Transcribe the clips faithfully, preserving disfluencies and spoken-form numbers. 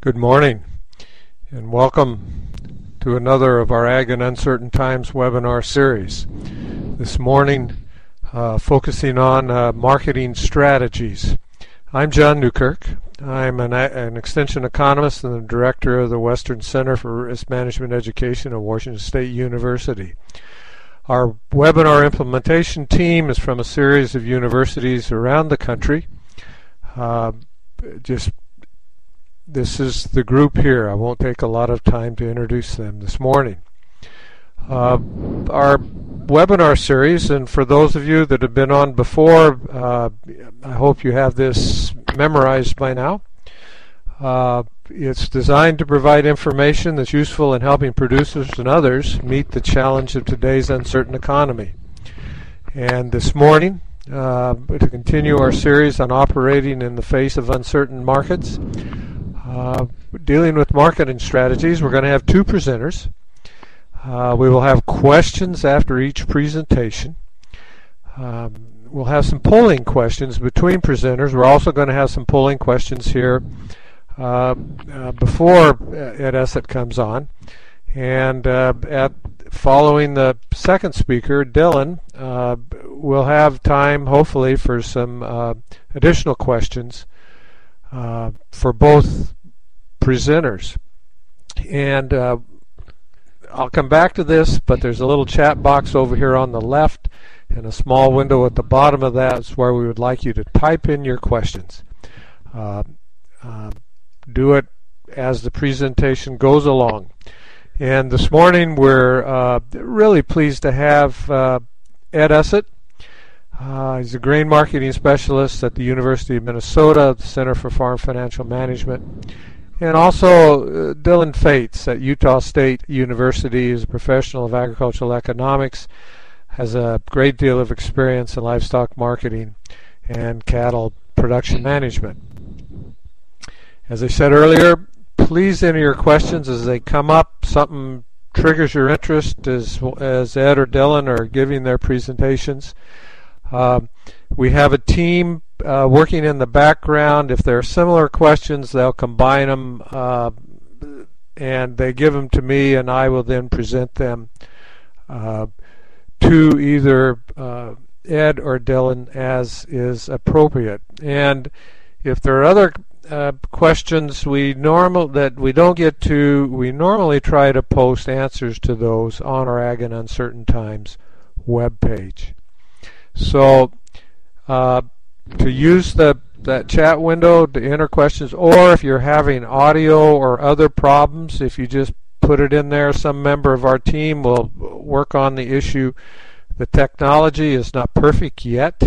Good morning and welcome to another of our Ag in Uncertain Times webinar series. This morning uh, focusing on uh, marketing strategies. I'm John Newkirk. I'm an, an extension economist and the director of the Western Center for Risk Management Education at Washington State University. Our webinar implementation team is from a series of universities around the country. Uh, just This is the group here. I won't take a lot of time to introduce them this morning. Uh, our webinar series, and for those of you that have been on before, uh, I hope you have this memorized by now. Uh, it's designed to provide information that's useful in helping producers and others meet the challenge of today's uncertain economy. And this morning, uh, to continue our series on operating in the face of uncertain markets, Uh, dealing with marketing strategies, we're going to have two presenters. Uh, we will have questions after each presentation. Um, we'll have some polling questions between presenters. We're also going to have some polling questions here uh, uh, before Ed Essett comes on. And uh, at following the second speaker, Dylan, uh, we'll have time, hopefully, for some uh, additional questions uh, for both presenters. And uh, I'll come back to this, but there's a little chat box over here on the left and a small window at the bottom of that is where we would like you to type in your questions. Uh, uh, do it as the presentation goes along. And this morning we're uh, really pleased to have uh, Ed Essett. Uh, he's a grain marketing specialist at the University of Minnesota, the Center for Farm Financial Management. And also uh, Dylan Fates at Utah State University is a professional of agricultural economics, has a great deal of experience in livestock marketing and cattle production management. As I said earlier, please enter your questions as they come up. Something triggers your interest as, as Ed or Dylan are giving their presentations. Uh, we have a team uh, working in the background. If there are similar questions, they'll combine them uh, and they give them to me, and I will then present them uh, to either uh, Ed or Dylan as is appropriate. And if there are other uh, questions we normal that we don't get to, we normally try to post answers to those on our Ag in Uncertain Times webpage. So uh, to use the that chat window to enter questions, or if you're having audio or other problems, if you just put it in there, some member of our team will work on the issue. The technology is not perfect yet.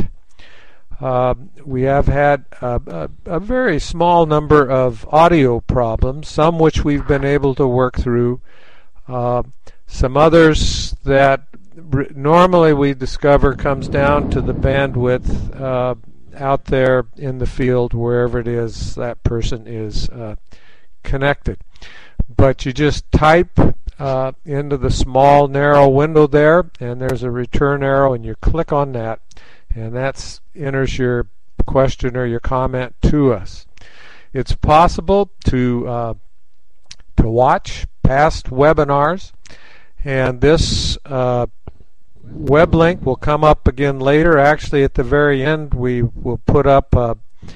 Uh, we have had a, a, a very small number of audio problems, some which we've been able to work through, uh, some others that normally we discover comes down to the bandwidth uh, out there in the field, wherever it is that person is uh, connected. But you just type uh, into the small narrow window there, and there's a return arrow, and you click on that, and that enters your question or your comment to us. It's possible to uh, to watch past webinars, and this uh, web link will come up again later. Actually, at the very end, we will put up a,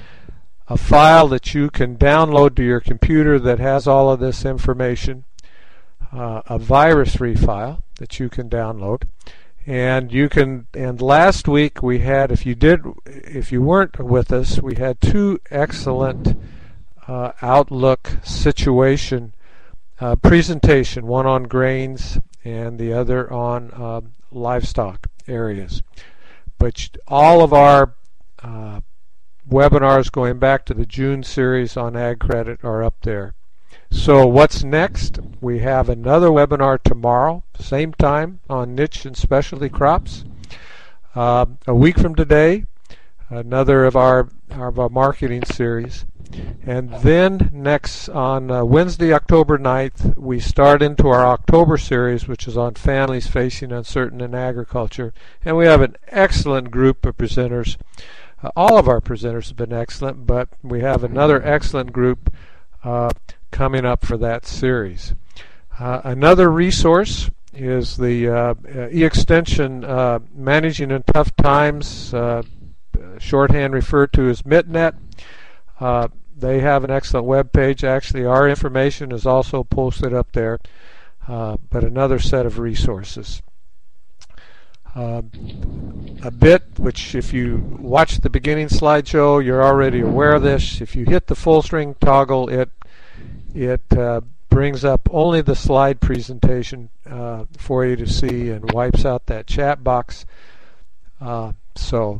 a file that you can download to your computer that has all of this information, uh, a virus-free file that you can download. And you can. And last week we had, if you did, if you weren't with us, we had two excellent uh, Outlook situation uh, presentation. One on grains and the other on uh, livestock areas. But all of our uh, webinars going back to the June series on ag credit are up there. So what's next? We have another webinar tomorrow, same time, on niche and specialty crops. Uh, a week from today, another of our, of our marketing series. And then next on uh, Wednesday, October ninth, we start into our October series, which is on families facing uncertainty in agriculture. And we have an excellent group of presenters. Uh, all of our presenters have been excellent, but we have another excellent group uh, coming up for that series. Uh, another resource is the uh, eXtension uh, Managing in Tough Times, uh, shorthand referred to as MITNet. Uh, they have an excellent web page. Actually, our information is also posted up there, uh, but another set of resources. Uh, a bit, which if you watch the beginning slideshow, you're already aware of this. If you hit the full string toggle, it it uh, brings up only the slide presentation uh, for you to see and wipes out that chat box. Uh, so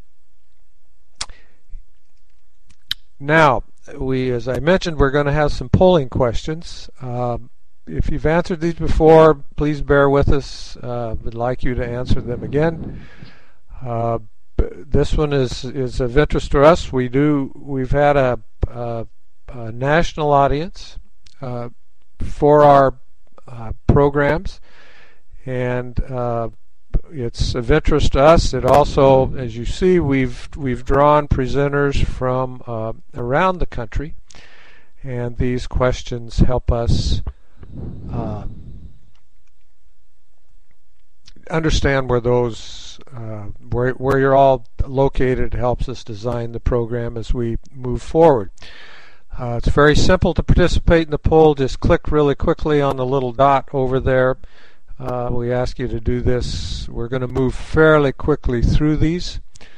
now, we, as I mentioned, we're going to have some polling questions. Um, If you've answered these before, please bear with us. Uh, we'd like you to answer them again. Uh, this one is is of interest to us. We do. We've had a, a, a national audience uh, for our uh, programs, and uh, it's of interest to us. It also, as you see, we've we've drawn presenters from uh, around the country, and these questions help us Uh, understand where those uh, where where you're all located. Helps us design the program as we move forward. Uh, it's very simple to participate in the poll. Just click really quickly on the little dot over there. Uh, we ask you to do this. We're going to move fairly quickly through these,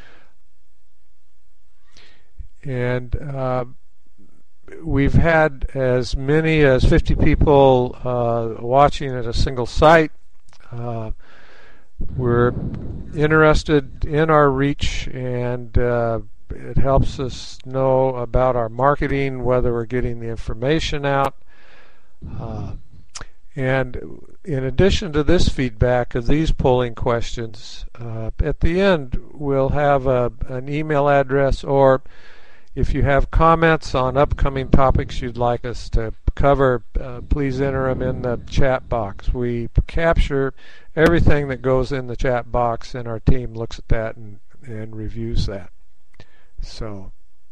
and uh, we've had as many as fifty people uh, watching at a single site. Uh, we're interested in our reach, and uh, it helps us know about our marketing, whether we're getting the information out. Uh, and in addition to this feedback of these polling questions, uh, at the end we'll have a, an email address, or if you have comments on upcoming topics you'd like us to cover, uh, please enter them in the chat box. We capture everything that goes in the chat box, and our team looks at that and, and reviews that. So,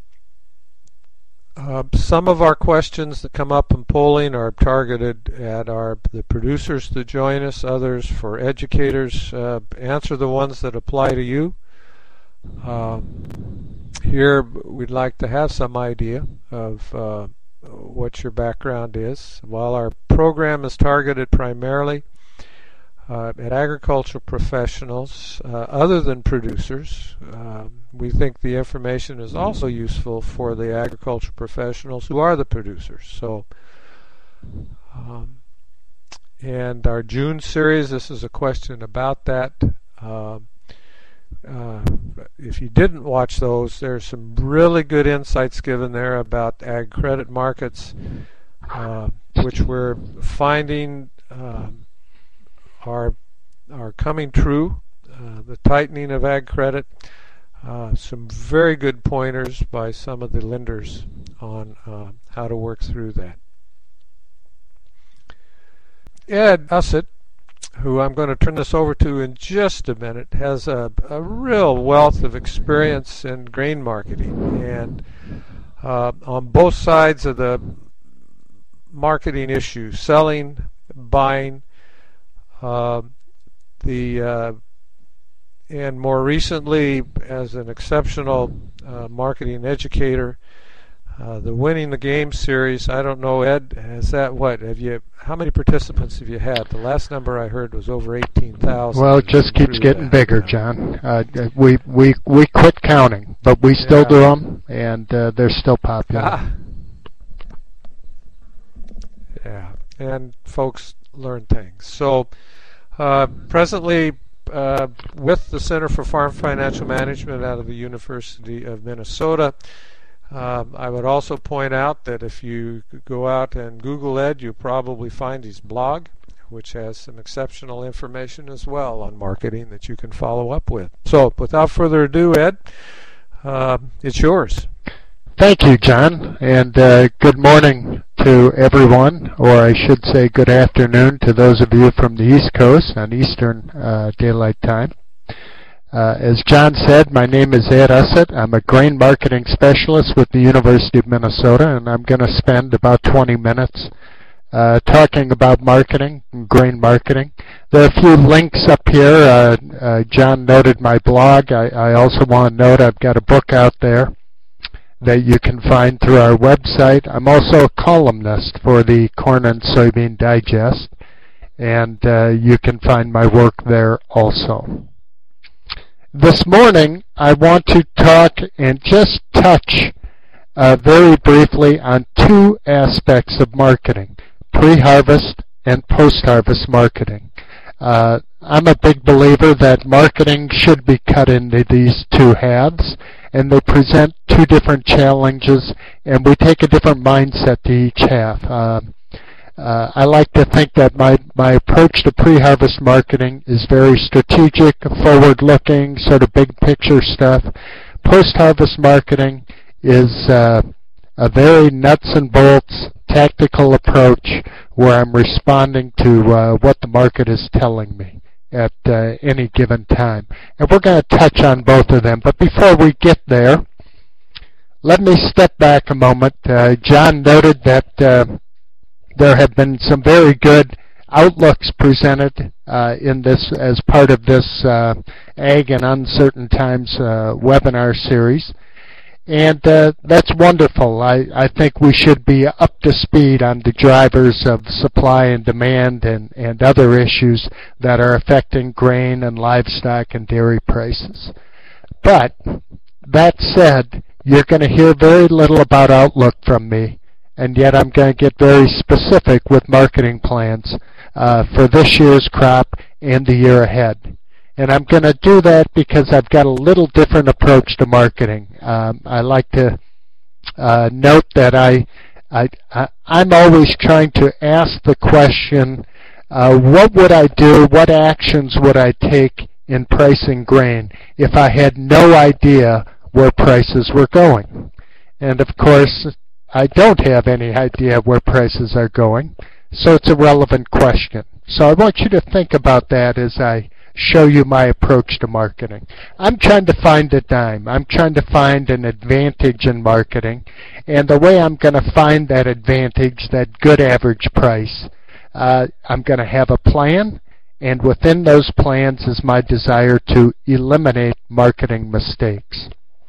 uh, some of our questions that come up in polling are targeted at our the producers to join us. Others for educators. Uh, answer the ones that apply to you. Uh, Here we'd like to have some idea of uh, what your background is. While our program is targeted primarily uh, at agricultural professionals uh, other than producers, uh, we think the information is also useful for the agricultural professionals who are the producers. So, um, and our June series, this is a question about that. Uh, Uh, if you didn't watch those, there's some really good insights given there about ag credit markets, uh, which we're finding uh, are are coming true. Uh, the tightening of ag credit, uh, some very good pointers by some of the lenders on uh, how to work through that. Ed Ussett, who I'm going to turn this over to in just a minute, has a, a real wealth of experience in grain marketing, and uh, on both sides of the marketing issue, selling, buying, uh, the uh, and more recently as an exceptional uh, marketing educator. Uh, the Winning the Game series, I don't know, Ed, has that what? Have you? How many participants have you had? The last number I heard was over eighteen thousand. Well, it just keeps getting that. bigger, John. Uh, we we we quit counting, but we still yeah. do them, and uh, they're still popular. Ah. Yeah, and folks learn things. So, uh, presently, uh, with the Center for Farm Financial Management out of the University of Minnesota. Um, I would also point out that if you go out and Google Ed, you'll probably find his blog, which has some exceptional information as well on marketing that you can follow up with. So, without further ado, Ed, uh, it's yours. Thank you, John, and uh, good morning to everyone, or I should say good afternoon to those of you from the East Coast on Eastern uh, Daylight Time. Uh, as John said, my name is Ed Ussett. I'm a grain marketing specialist with the University of Minnesota, and I'm going to spend about twenty minutes uh, talking about marketing, grain marketing. There are a few links up here. Uh, uh, John noted my blog. I, I also want to note I've got a book out there that you can find through our website. I'm also a columnist for the Corn and Soybean Digest, and uh, you can find my work there also. This morning, I want to talk and just touch uh, very briefly on two aspects of marketing, pre-harvest and post-harvest marketing. Uh, I'm a big believer that marketing should be cut into these two halves, and they present two different challenges, and we take a different mindset to each half. Uh, Uh, I like to think that my, my approach to pre-harvest marketing is very strategic, forward-looking, sort of big picture stuff. Post-harvest marketing is uh, a very nuts and bolts, tactical approach where I'm responding to uh, what the market is telling me at uh, any given time. And we're going to touch on both of them. But before we get there, let me step back a moment. Uh, John noted that uh, there have been some very good outlooks presented uh, in this as part of this uh, Ag in Uncertain Times uh, webinar series. And uh, that's wonderful. I, I think we should be up to speed on the drivers of supply and demand and, and other issues that are affecting grain and livestock and dairy prices. But that said, you're going to hear very little about outlook from me. And yet I'm going to get very specific with marketing plans uh, for this year's crop and the year ahead. And I'm going to do that because I've got a little different approach to marketing. Um, I like to uh, note that I, I, I, I'm always trying to ask the question, uh, what would I do, what actions would I take in pricing grain if I had no idea where prices were going? And of course, I don't have any idea where prices are going, so it's a relevant question. So I want you to think about that as I show you my approach to marketing. I'm trying to find a dime. I'm trying to find an advantage in marketing, and the way I'm going to find that advantage, that good average price, uh, I'm going to have a plan, and within those plans is my desire to eliminate marketing mistakes.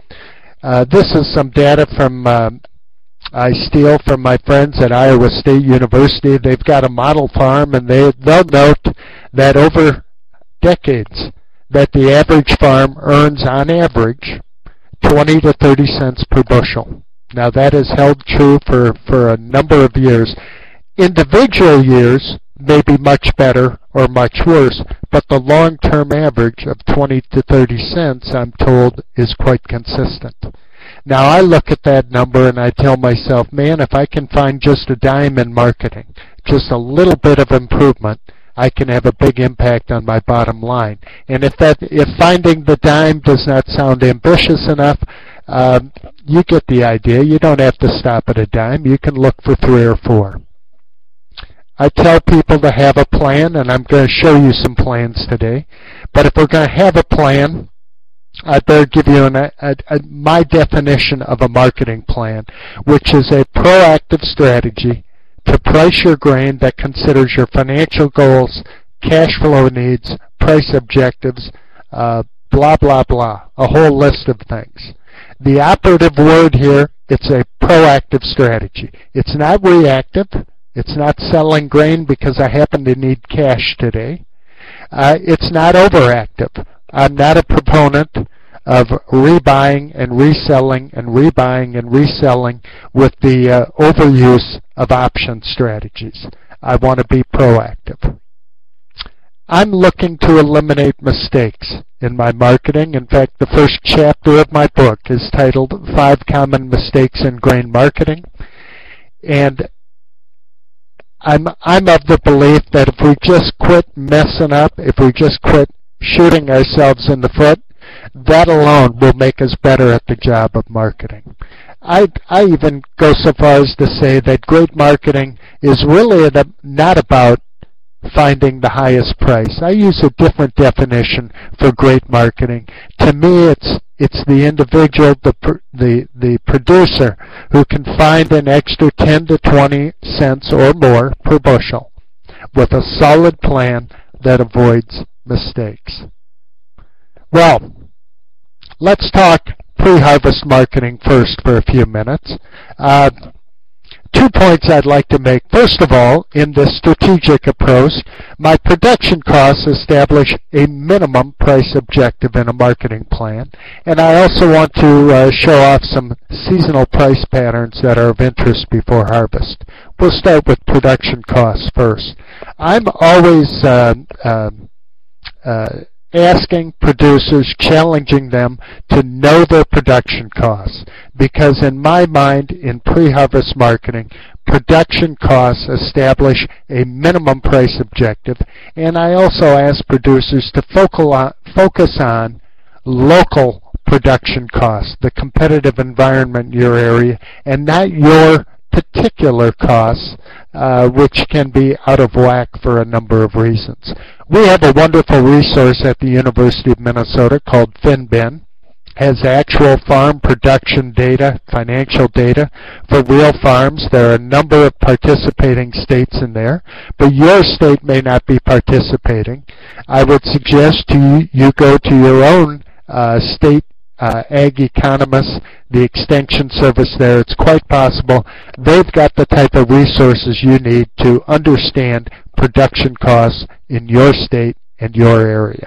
Uh, this is some data from uh, I steal from my friends at Iowa State University. They've got a model farm, and they, they'll note that over decades that the average farm earns on average twenty to thirty cents per bushel. Now that has held true for, for a number of years. Individual years may be much better or much worse, but the long-term average of twenty to thirty cents, I'm told, is quite consistent. Now I look at that number and I tell myself, man, if I can find just a dime in marketing, just a little bit of improvement, I can have a big impact on my bottom line. And if that, if finding the dime does not sound ambitious enough, um, you get the idea. You don't have to stop at a dime. You can look for three or four. I tell people to have a plan, and I'm going to show you some plans today. But if we're going to have a plan, I better give you an, a, a, my definition of a marketing plan, which is a proactive strategy to price your grain that considers your financial goals, cash flow needs, price objectives, uh, blah, blah, blah, a whole list of things. The operative word here, it's a proactive strategy. It's not reactive. It's not selling grain because I happen to need cash today. Uh, it's not overactive. I'm not a proponent of rebuying and reselling and rebuying and reselling with the uh, overuse of option strategies. I want to be proactive. I'm looking to eliminate mistakes in my marketing. In fact, the first chapter of my book is titled Five Common Mistakes in Grain Marketing. And I'm, I'm of the belief that if we just quit messing up, if we just quit shooting ourselves in the foot, that alone will make us better at the job of marketing. I, I even go so far as to say that great marketing is really not about finding the highest price. I use a different definition for great marketing. To me, it's it's the individual, the the the producer, who can find an extra ten to twenty cents or more per bushel with a solid plan that avoids mistakes. Well, let's talk pre-harvest marketing first for a few minutes. Uh, Two points I'd like to make. First of all, in this strategic approach, my production costs establish a minimum price objective in a marketing plan. And I also want to uh, show off some seasonal price patterns that are of interest before harvest. We'll start with production costs first. I'm always uh, uh, uh, asking producers, challenging them to know their production costs, because in my mind, in pre-harvest marketing, production costs establish a minimum price objective, and I also ask producers to focus on local production costs, the competitive environment in your area, and not your particular costs, uh, which can be out of whack for a number of reasons. We have a wonderful resource at the University of Minnesota called FinBin. Has actual farm production data, financial data for real farms. There are a number of participating states in there, but your state may not be participating. I would suggest to you, you go to your own uh, state Uh, ag economists, the extension service there. It's quite possible they've got the type of resources you need to understand production costs in your state and your area.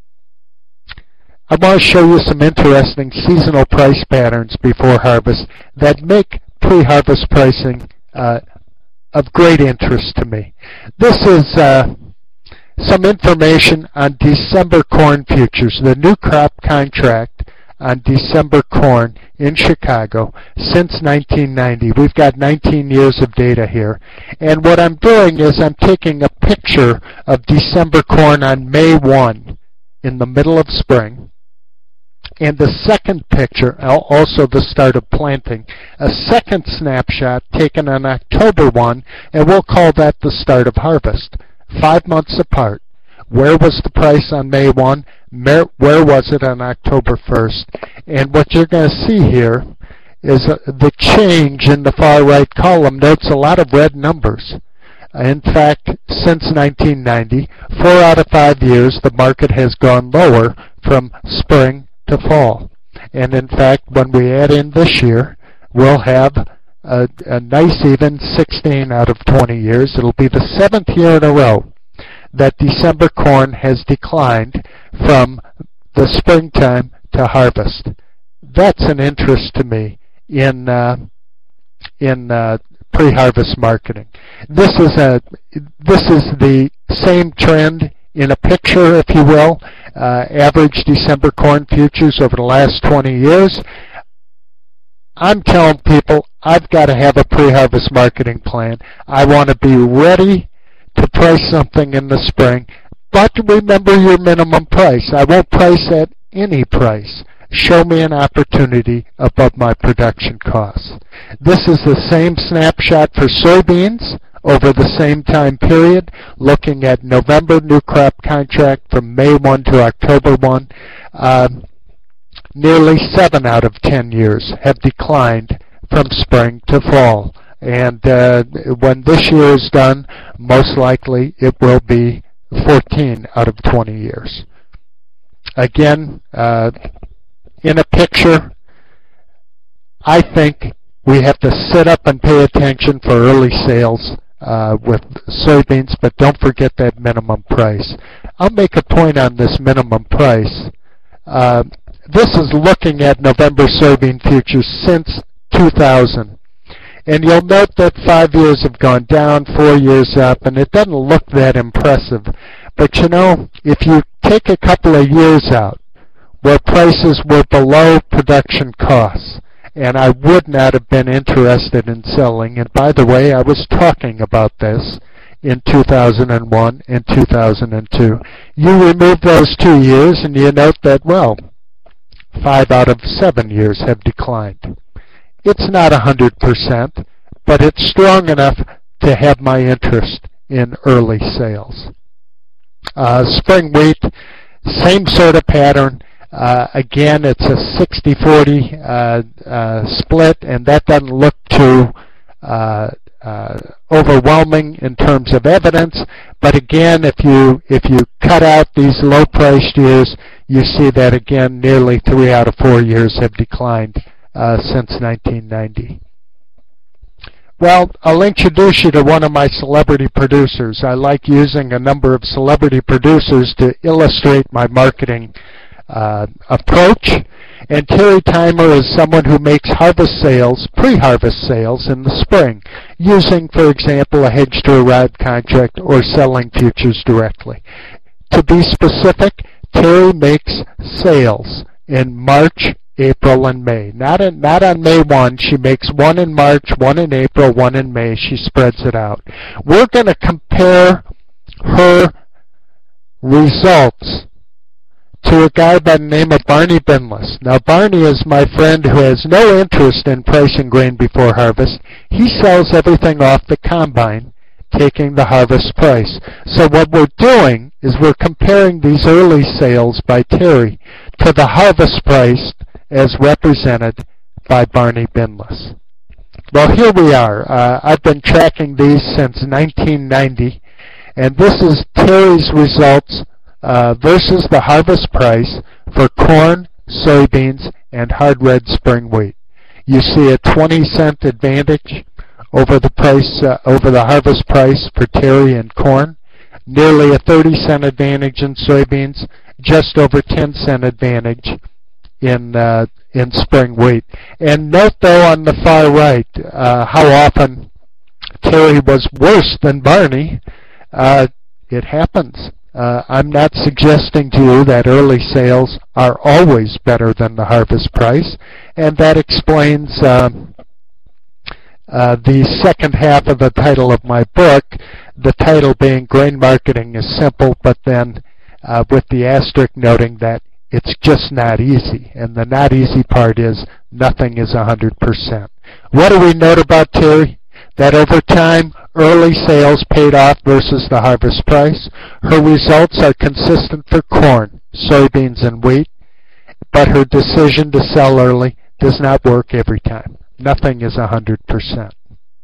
I want to show you some interesting seasonal price patterns before harvest that make pre-harvest pricing uh, of great interest to me. This is uh, some information on December corn futures, the new crop contract on December corn in Chicago since nineteen ninety. We've got nineteen years of data here. And what I'm doing is I'm taking a picture of December corn on May first in the middle of spring, and the second picture, also the start of planting, a second snapshot taken on October first, and we'll call that the start of harvest, five months apart. Where was the price on May first? Where was it on October first? And what you're going to see here is uh, the change in the far right column notes a lot of red numbers. In fact, since nineteen ninety, four out of five years, the market has gone lower from spring to fall. And in fact, when we add in this year, we'll have a, a nice even sixteen out of twenty years. It'll be the seventh year in a row that December corn has declined from the springtime to harvest. That's an interest to me in uh, in uh, pre-harvest marketing. This is a this is the same trend in a picture, if you will. Uh, average December corn futures over the last twenty years. I'm telling people I've got to have a pre-harvest marketing plan. I want to be ready to price something in the spring, but remember your minimum price. I won't price at any price. Show me an opportunity above my production costs. This is the same snapshot for soybeans over the same time period, looking at November new crop contract from May first to October first. Um, nearly seven out of ten years have declined from spring to fall. And uh, when this year is done, most likely it will be fourteen out of twenty years. Again, uh, in a picture, I think we have to sit up and pay attention for early sales uh, with soybeans, but don't forget that minimum price. I'll make a point on this minimum price. Uh, this is looking at November soybean futures since two thousand. And you'll note that five years have gone down, four years up, and it doesn't look that impressive. But you know, if you take a couple of years out where prices were below production costs, and I would not have been interested in selling, and by the way, I was talking about this in two thousand one and two thousand two, you remove those two years and you note that, well, five out of seven years have declined. It's not one hundred percent, but it's strong enough to have my interest in early sales. Uh, spring wheat, same sort of pattern. Uh, again, it's a sixty forty uh, uh, split, and that doesn't look too uh, uh, overwhelming in terms of evidence. But again, if you if you cut out these low-priced years, you see that again, nearly three out of four years have declined uh, since nineteen ninety. Well, I'll introduce you to one of my celebrity producers. I like using a number of celebrity producers to illustrate my marketing uh, approach. And Terry Timer is someone who makes harvest sales, pre-harvest sales in the spring, using, for example, a hedge-to-arrive contract or selling futures directly. To be specific, Terry makes sales in March, April, and May. Not, in, not on May first. She makes one in March, one in April, one in May. She spreads it out. We're going to compare her results to a guy by the name of Barney Binless. Now, Barney is my friend who has no interest in pricing grain before harvest. He sells everything off the combine, taking the harvest price. So what we're doing is we're comparing these early sales by Terry to the harvest price as represented by Barney Binless. Well, here we are. Uh, I've been tracking these since nineteen ninety, and this is Terry's results uh, versus the harvest price for corn, soybeans, and hard red spring wheat. You see a twenty cent advantage over the price, uh, over the harvest price for Terry and corn, nearly a thirty cent advantage in soybeans, just over ten cent advantage in uh, in spring wheat. And note, though, on the far right, uh, how often Terry was worse than Barney. Uh, it happens. Uh, I'm not suggesting to you that early sales are always better than the harvest price, and that explains uh, uh, the second half of the title of my book, the title being Grain Marketing is Simple, but then uh, with the asterisk noting that it's just not easy. And the not easy part is nothing is one hundred percent. What do we note about Terry? That over time, early sales paid off versus the harvest price. Her results are consistent for corn, soybeans, and wheat, but her decision to sell early does not work every time. Nothing is one hundred percent.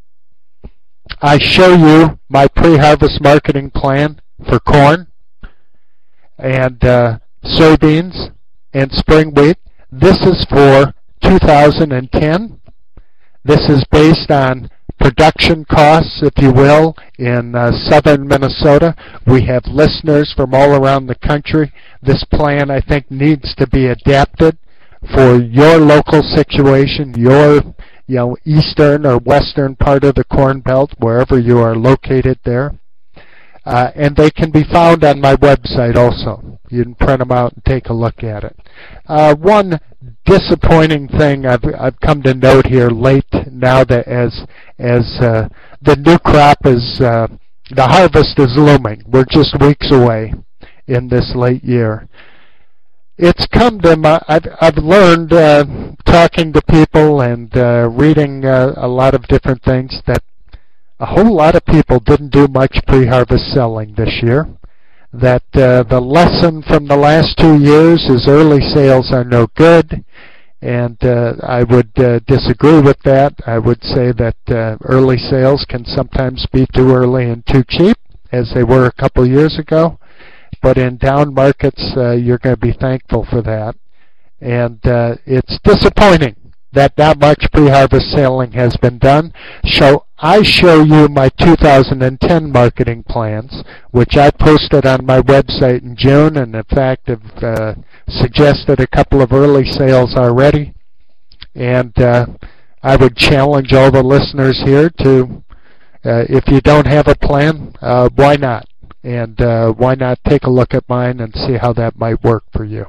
I show you my pre-harvest marketing plan for corn and uh, soybeans and spring wheat. This is for two thousand ten. This is based on production costs, if you will, in uh, southern Minnesota. We have listeners from all around the country. This plan, I think, needs to be adapted for your local situation, your you know, eastern or western part of the Corn Belt, wherever you are located there. Uh, and they can be found on my website also. You can print them out and take a look at it. Uh, one disappointing thing I've, I've come to note here late now that as as uh, the new crop is, uh, the harvest is looming. We're just weeks away in this late year. It's come to my, I've, I've learned uh, talking to people and uh, reading uh, a lot of different things that a whole lot of people didn't do much pre-harvest selling this year. That uh, the lesson from the last two years is early sales are no good, and uh, I would uh, disagree with that. I would say that uh, early sales can sometimes be too early and too cheap, as they were a couple years ago. But in down markets, uh, you're going to be thankful for that. And uh, it's disappointing that not much pre-harvest selling has been done. So I show you my two thousand ten marketing plans, which I posted on my website in June, and in fact have uh, suggested a couple of early sales already. And uh, I would challenge all the listeners here to, uh, if you don't have a plan, uh, why not? And uh, why not take a look at mine and see how that might work for you.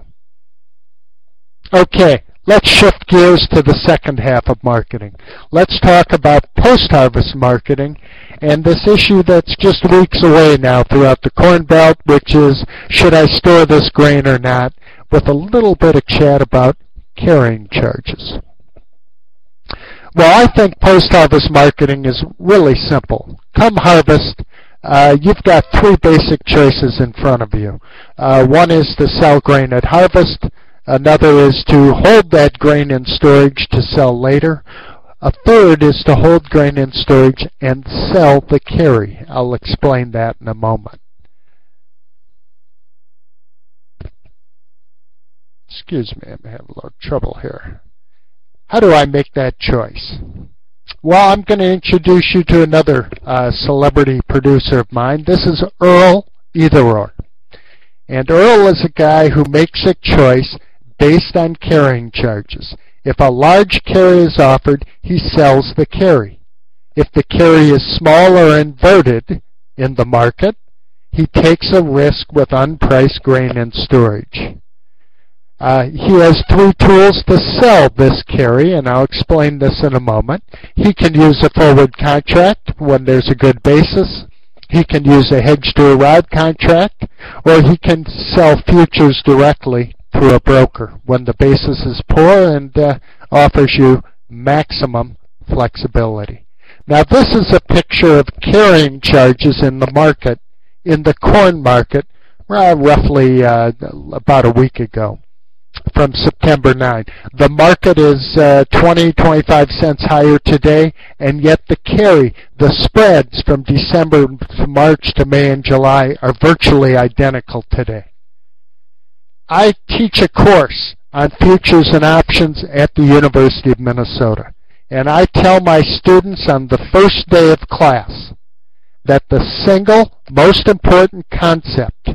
Okay. Let's shift gears to the second half of marketing. Let's talk about post-harvest marketing and this issue that's just weeks away now throughout the Corn Belt, which is, should I store this grain or not, with a little bit of chat about carrying charges. Well, I think post-harvest marketing is really simple. Come harvest, uh, you've got three basic choices in front of you. Uh, one is to sell grain at harvest. Another is to hold that grain in storage to sell later. A third is to hold grain in storage and sell the carry. I'll explain that in a moment. Excuse me, I'm having a little trouble here. How do I make that choice? Well, I'm going to introduce you to another uh, celebrity producer of mine. This is Earl Etheror. And Earl is a guy who makes a choice based on carrying charges. If a large carry is offered, he sells the carry. If the carry is small or inverted in the market, he takes a risk with unpriced grain in storage. Uh, he has three tools to sell this carry, and I'll explain this in a moment. He can use a forward contract when there's a good basis. He can use a hedge-to-arrive contract, or he can sell futures directly through a broker when the basis is poor and uh, offers you maximum flexibility. Now, this is a picture of carrying charges in the market, in the corn market, uh, roughly uh, about a week ago, from September ninth. The market is uh, twenty, twenty-five cents higher today, and yet the carry, the spreads from December to March to May and July are virtually identical today. I teach a course on futures and options at the University of Minnesota, and I tell my students on the first day of class that the single most important concept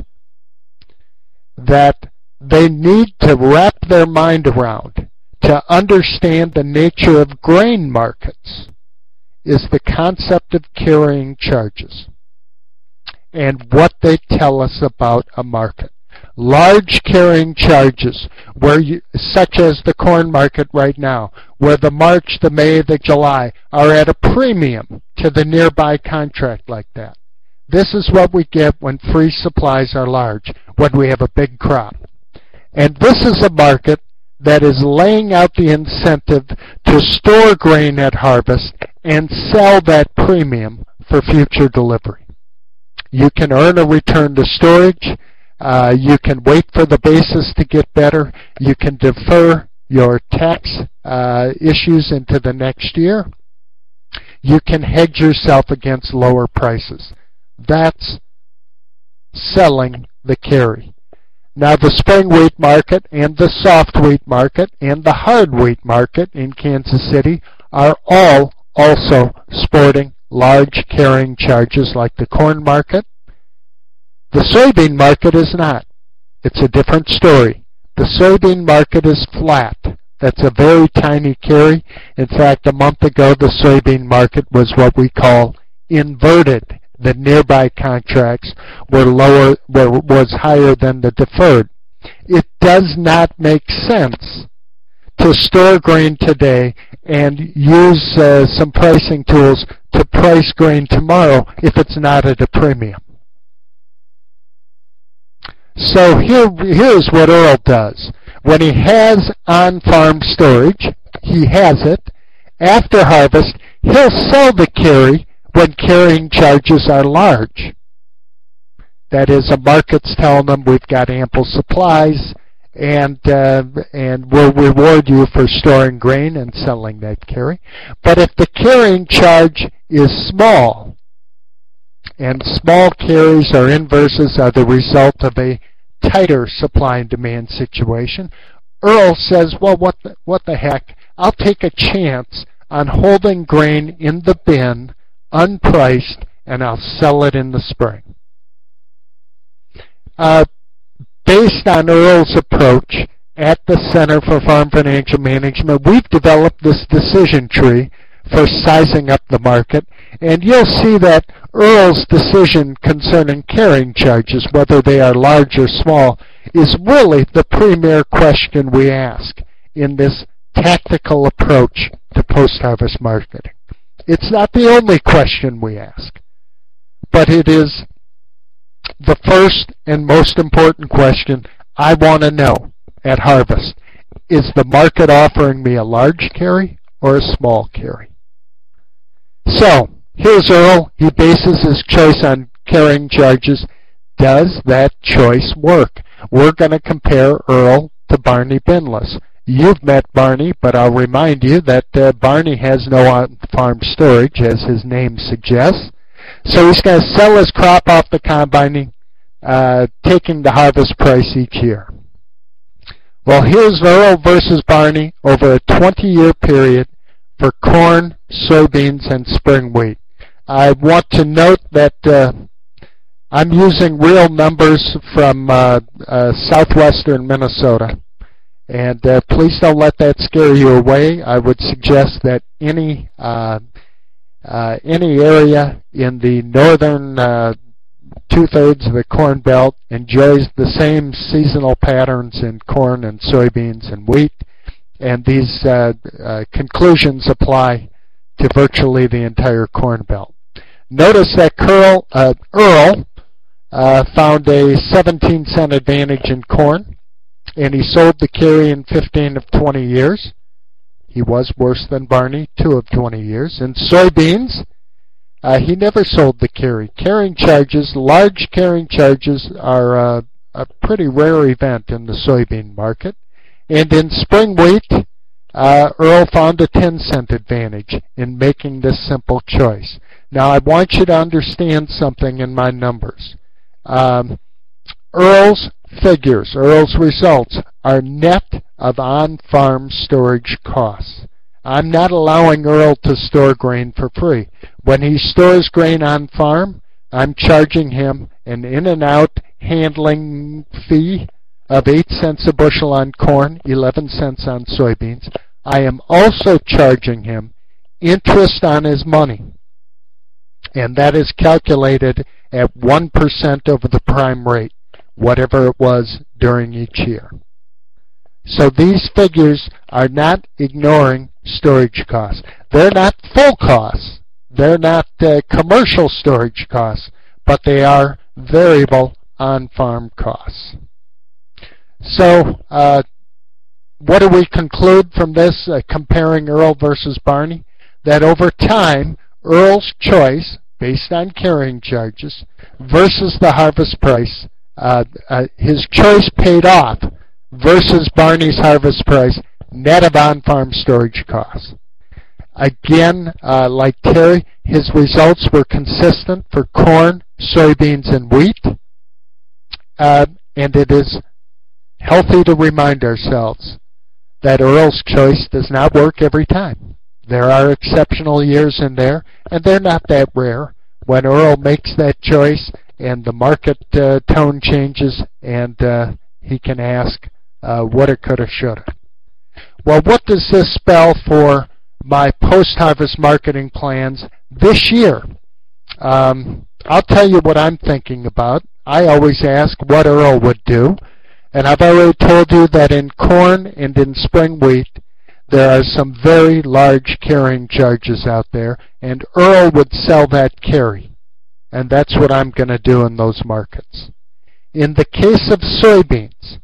that they need to wrap their mind around to understand the nature of grain markets is the concept of carrying charges and what they tell us about a market. Large carrying charges, where you, such as the corn market right now, where the March, the May, the July are at a premium to the nearby contract like that. This is what we get when free supplies are large, when we have a big crop. And this is a market that is laying out the incentive to store grain at harvest and sell that premium for future delivery. You can earn a return to storage. Uh, you can wait for the basis to get better. You can defer your tax uh, issues into the next year. You can hedge yourself against lower prices. That's selling the carry. Now, the spring wheat market and the soft wheat market and the hard wheat market in Kansas City are all also sporting large carrying charges like the corn market. The soybean market is not. It's a different story. The soybean market is flat. That's a very tiny carry. In fact, a month ago, the soybean market was what we call inverted. The nearby contracts were lower, were, was higher than the deferred. It does not make sense to store grain today and use uh, some pricing tools to price grain tomorrow if it's not at a premium. So here, here's what Earl does. When he has on-farm storage, he has it. After harvest, he'll sell the carry when carrying charges are large. That is, a market's telling them we've got ample supplies and uh, and we'll reward you for storing grain and selling that carry. But if the carrying charge is small, and small carries or inverses are the result of a tighter supply and demand situation, Earl says, well, what the, what the heck, I'll take a chance on holding grain in the bin unpriced, and I'll sell it in the spring. Uh, based on Earl's approach at the Center for Farm Financial Management, we've developed this decision tree for sizing up the market, and you'll see that Earl's decision concerning carrying charges, whether they are large or small, is really the premier question we ask in this tactical approach to post-harvest marketing. It's not the only question we ask, but it is the first and most important question I want to know at harvest. Is the market offering me a large carry or a small carry? So, here's Earl. He bases his choice on carrying charges, does that choice work? We're going to compare Earl to Barney Binless. You've met Barney, but I'll remind you that uh, Barney has no on-farm storage, as his name suggests. So he's going to sell his crop off the combine, uh, taking the harvest price each year. Well, here's Earl versus Barney over a twenty-year period for corn, soybeans, and spring wheat. I want to note that uh, I'm using real numbers from uh, uh, southwestern Minnesota. And uh, please don't let that scare you away. I would suggest that any uh, uh, any area in the northern uh, two-thirds of the Corn Belt enjoys the same seasonal patterns in corn and soybeans and wheat, and these uh, uh, conclusions apply to virtually the entire Corn Belt. Notice that Curl, uh, Earl uh, found a seventeen cent advantage in corn, and he sold the carry in fifteen of twenty years. He was worse than Barney, two of twenty years. In soybeans, uh, he never sold the carry. Carrying charges, large carrying charges, are uh, a pretty rare event in the soybean market. And in spring wheat, uh, Earl found a ten cent advantage in making this simple choice. Now, I want you to understand something in my numbers. Um, Earl's figures, Earl's results, are net of on-farm storage costs. I'm not allowing Earl to store grain for free. When he stores grain on-farm, I'm charging him an in-and-out handling fee of eight cents a bushel on corn, eleven cents on soybeans. I am also charging him interest on his money, and that is calculated at one percent over the prime rate, whatever it was during each year. So these figures are not ignoring storage costs. They're not full costs. They're not uh, commercial storage costs, but they are variable on-farm costs. So uh, what do we conclude from this, uh, comparing Earl versus Barney? That over time, Earl's choice, based on carrying charges, versus the harvest price, uh, uh, his choice paid off versus Barney's harvest price, net of on-farm storage costs. Again, uh, like Terry, his results were consistent for corn, soybeans, and wheat. Uh, and it is healthy to remind ourselves that Earl's choice does not work every time. There are exceptional years in there, and they're not that rare. When Earl makes that choice and the market uh, tone changes, and uh, he can ask, uh, woulda, coulda, shoulda. Well, what does this spell for my post-harvest marketing plans this year? Um, I'll tell you what I'm thinking about. I always ask what Earl would do, and I've already told you that in corn and in spring wheat, there are some very large carrying charges out there, and Earl would sell that carry. And that's what I'm going to do in those markets. In the case of soybeans,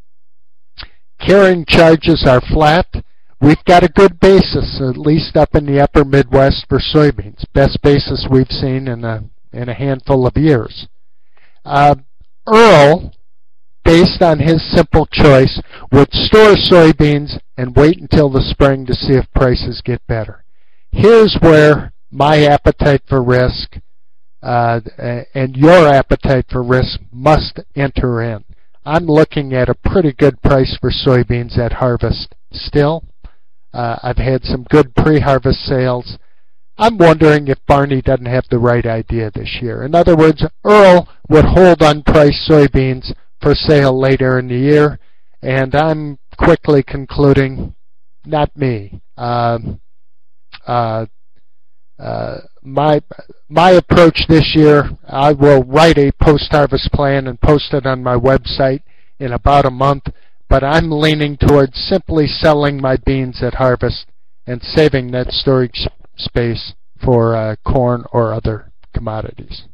carrying charges are flat. We've got a good basis, at least up in the upper Midwest for soybeans. Best basis we've seen in a, in a handful of years. Uh, Earl, based on his simple choice, would store soybeans and wait until the spring to see if prices get better. Here's where my appetite for risk uh, and your appetite for risk must enter in. I'm looking at a pretty good price for soybeans at harvest still. Uh, I've had some good pre-harvest sales. I'm wondering if Barney doesn't have the right idea this year. In other words, Earl would hold unpriced soybeans for sale later in the year, and I'm quickly concluding, not me. Um, uh, uh, my my approach this year, I will write a post-harvest plan and post it on my website in about a month, but I'm leaning towards simply selling my beans at harvest and saving that storage space for uh, corn or other commodities.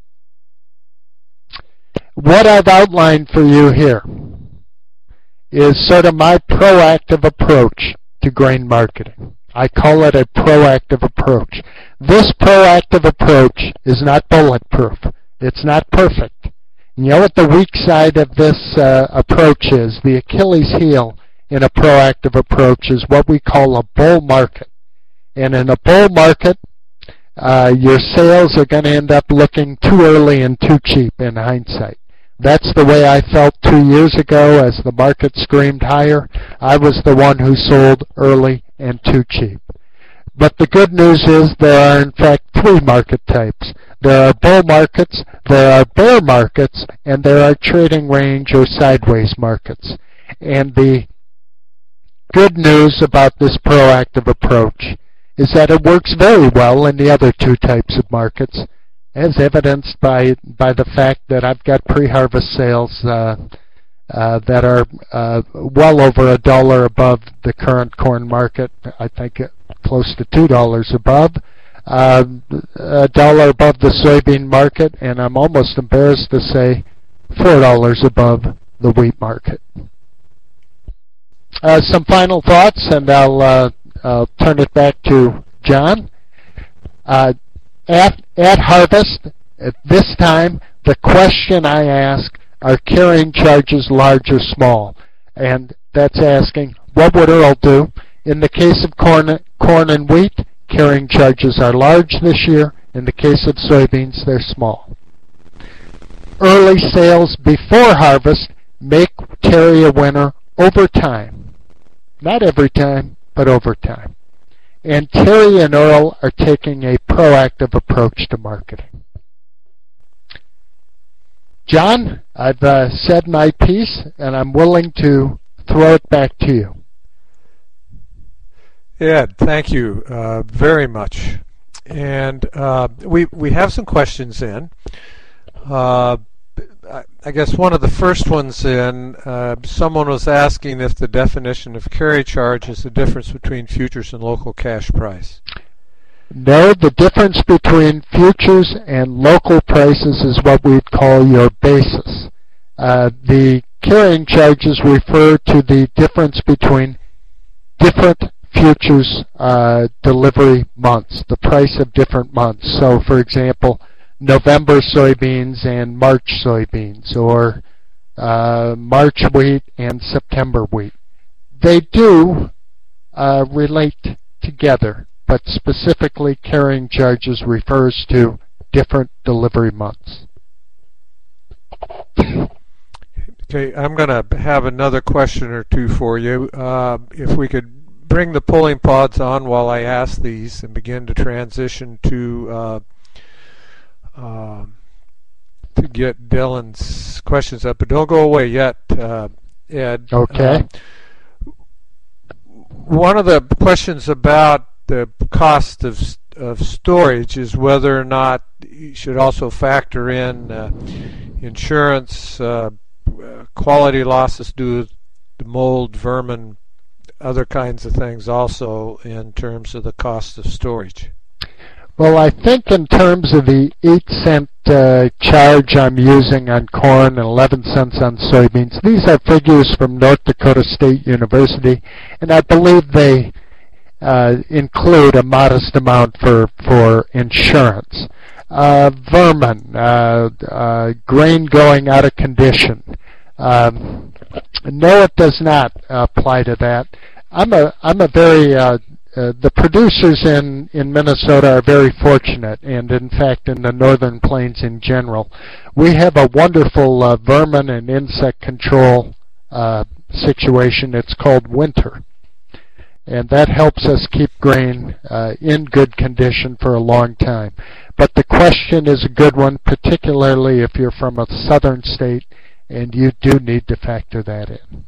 What I've outlined for you here is sort of my proactive approach to grain marketing. I call it a proactive approach. This proactive approach is not bulletproof, It's not perfect. And you know what the weak side of this uh, approach is? The Achilles heel in a proactive approach is what we call a bull market. And in a bull market, uh, your sales are going to end up looking too early and too cheap in hindsight. That's the way I felt two years ago as the market screamed higher. I was the one who sold early and too cheap. But the good news is there are in fact three market types. There are bull markets, there are bear markets, and there are trading range or sideways markets. And the good news about this proactive approach is that it works very well in the other two types of markets, as evidenced by by the fact that I've got pre-harvest sales uh, uh, that are uh, well over a dollar above the current corn market. I think close to two dollars above, uh, a dollar above the soybean market, and I'm almost embarrassed to say four dollars above the wheat market. Uh, some final thoughts, and I'll, uh, I'll turn it back to John. Uh, At, at harvest, at this time, the question I ask, are carrying charges large or small? And that's asking, what would Earl do? In the case of corn, corn and wheat, carrying charges are large this year. In the case of soybeans, they're small. Early sales before harvest make Terry a winner over time. Not every time, but over time. And Terry and Earl are taking a proactive approach to marketing. John, I've uh, said my piece, and I'm willing to throw it back to you. Ed, thank you uh, very much. And uh, we we have some questions in. Uh, I guess one of the first ones in, uh, someone was asking if the definition of carry charge is the difference between futures and local cash price. No, the difference between futures and local prices is what we'd call your basis. Uh, the carrying charges refer to the difference between different futures uh, delivery months, the price of different months. So, for example, November soybeans and March soybeans, or uh, March wheat and September wheat. They do uh, relate together, but specifically carrying charges refers to different delivery months. Okay, I'm going to have another question or two for you. Uh, if we could bring the polling pods on while I ask these and begin to transition to uh, uh, to get Dylan's questions up, but don't go away yet, uh, Ed. Okay. Uh, one of the questions about the cost of of storage is whether or not you should also factor in uh, insurance, uh, quality losses due to mold, vermin, other kinds of things also in terms of the cost of storage. Well, I think in terms of the eight cent uh, charge I'm using on corn and eleven cents on soybeans, these are figures from North Dakota State University, and I believe they uh, include a modest amount for, for insurance. Uh, vermin, uh, uh, grain going out of condition. Um, no, it does not apply to that. I'm a I'm a very uh, uh, the producers in in Minnesota are very fortunate, and in fact in the northern plains in general, we have a wonderful uh, vermin and insect control uh, situation. It's called winter, and that helps us keep grain uh, in good condition for a long time. But the question is a good one, particularly if you're from a southern state, and you do need to factor that in.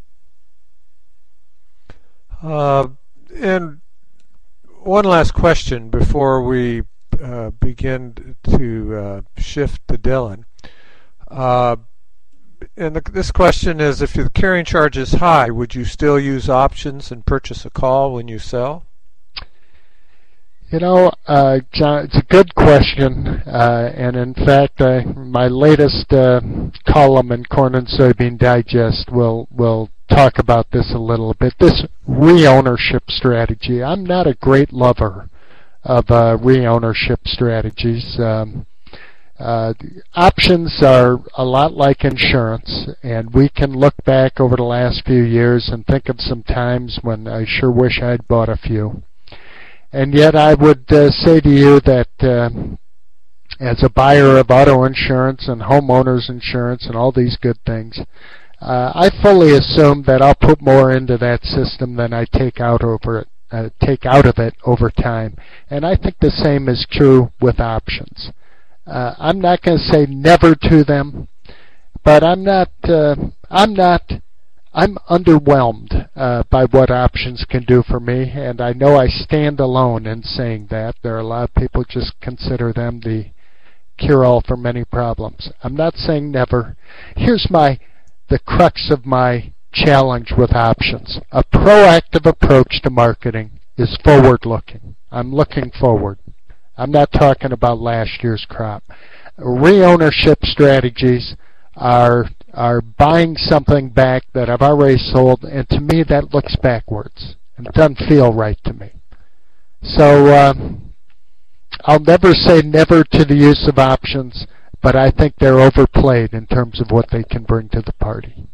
Uh, and one last question before we uh, begin to uh, shift to Dylan. Uh, and the, this question is, if the carrying charge is high, would you still use options and purchase a call when you sell? You know, uh, John, it's a good question, uh, and in fact, uh, my latest uh, column in Corn and Soybean Digest will will talk about this a little bit. This re-ownership strategy. I'm not a great lover of uh, re-ownership strategies. Um, Uh, options are a lot like insurance, and we can look back over the last few years and think of some times when I sure wish I'd bought a few. And yet I would uh, say to you that uh, as a buyer of auto insurance and homeowners insurance and all these good things, uh, I fully assume that I'll put more into that system than I take out over it, uh, take out of it over time. And I think the same is true with options. Uh, I'm not going to say never to them, but I'm not. Uh, I'm not. I'm underwhelmed uh, by what options can do for me, and I know I stand alone in saying that. There are a lot of people just consider them the cure-all for many problems. I'm not saying never. Here's my the crux of my challenge with options. A proactive approach to marketing is forward-looking. I'm looking forward. I'm not talking about last year's crop. Re-ownership strategies are are buying something back that I've already sold, and to me that looks backwards. It doesn't feel right to me. So uh, I'll never say never to the use of options, but I think they're overplayed in terms of what they can bring to the party.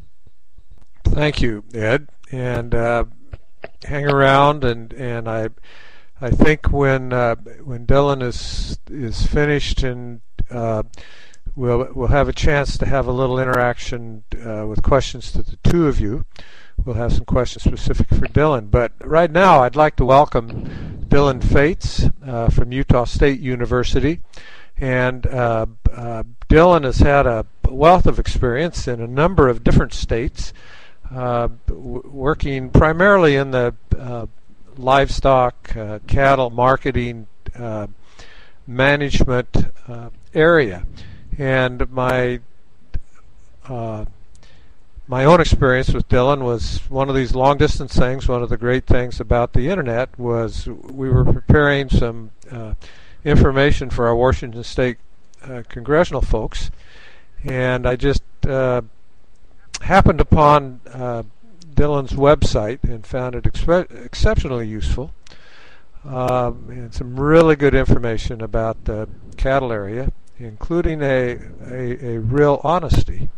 Thank you, Ed. And uh, hang around, and, and I I think when uh, when Dylan is is finished, and uh, we'll we'll have a chance to have a little interaction uh, with questions to the two of you. We'll have some questions specific for Dylan. But right now, I'd like to welcome Dylan Fates uh, from Utah State University, and uh, uh, Dylan has had a wealth of experience in a number of different states, uh, w- working primarily in the uh, livestock, uh, cattle marketing, uh, management uh, area. And my uh, my own experience with Dylan was one of these long distance things. One of the great things about the internet was we were preparing some uh, information for our Washington State uh, congressional folks, and I just uh, happened upon uh, Dylan's website and found it expe- exceptionally useful, um, and some really good information about the cattle area, including a a, a real honesty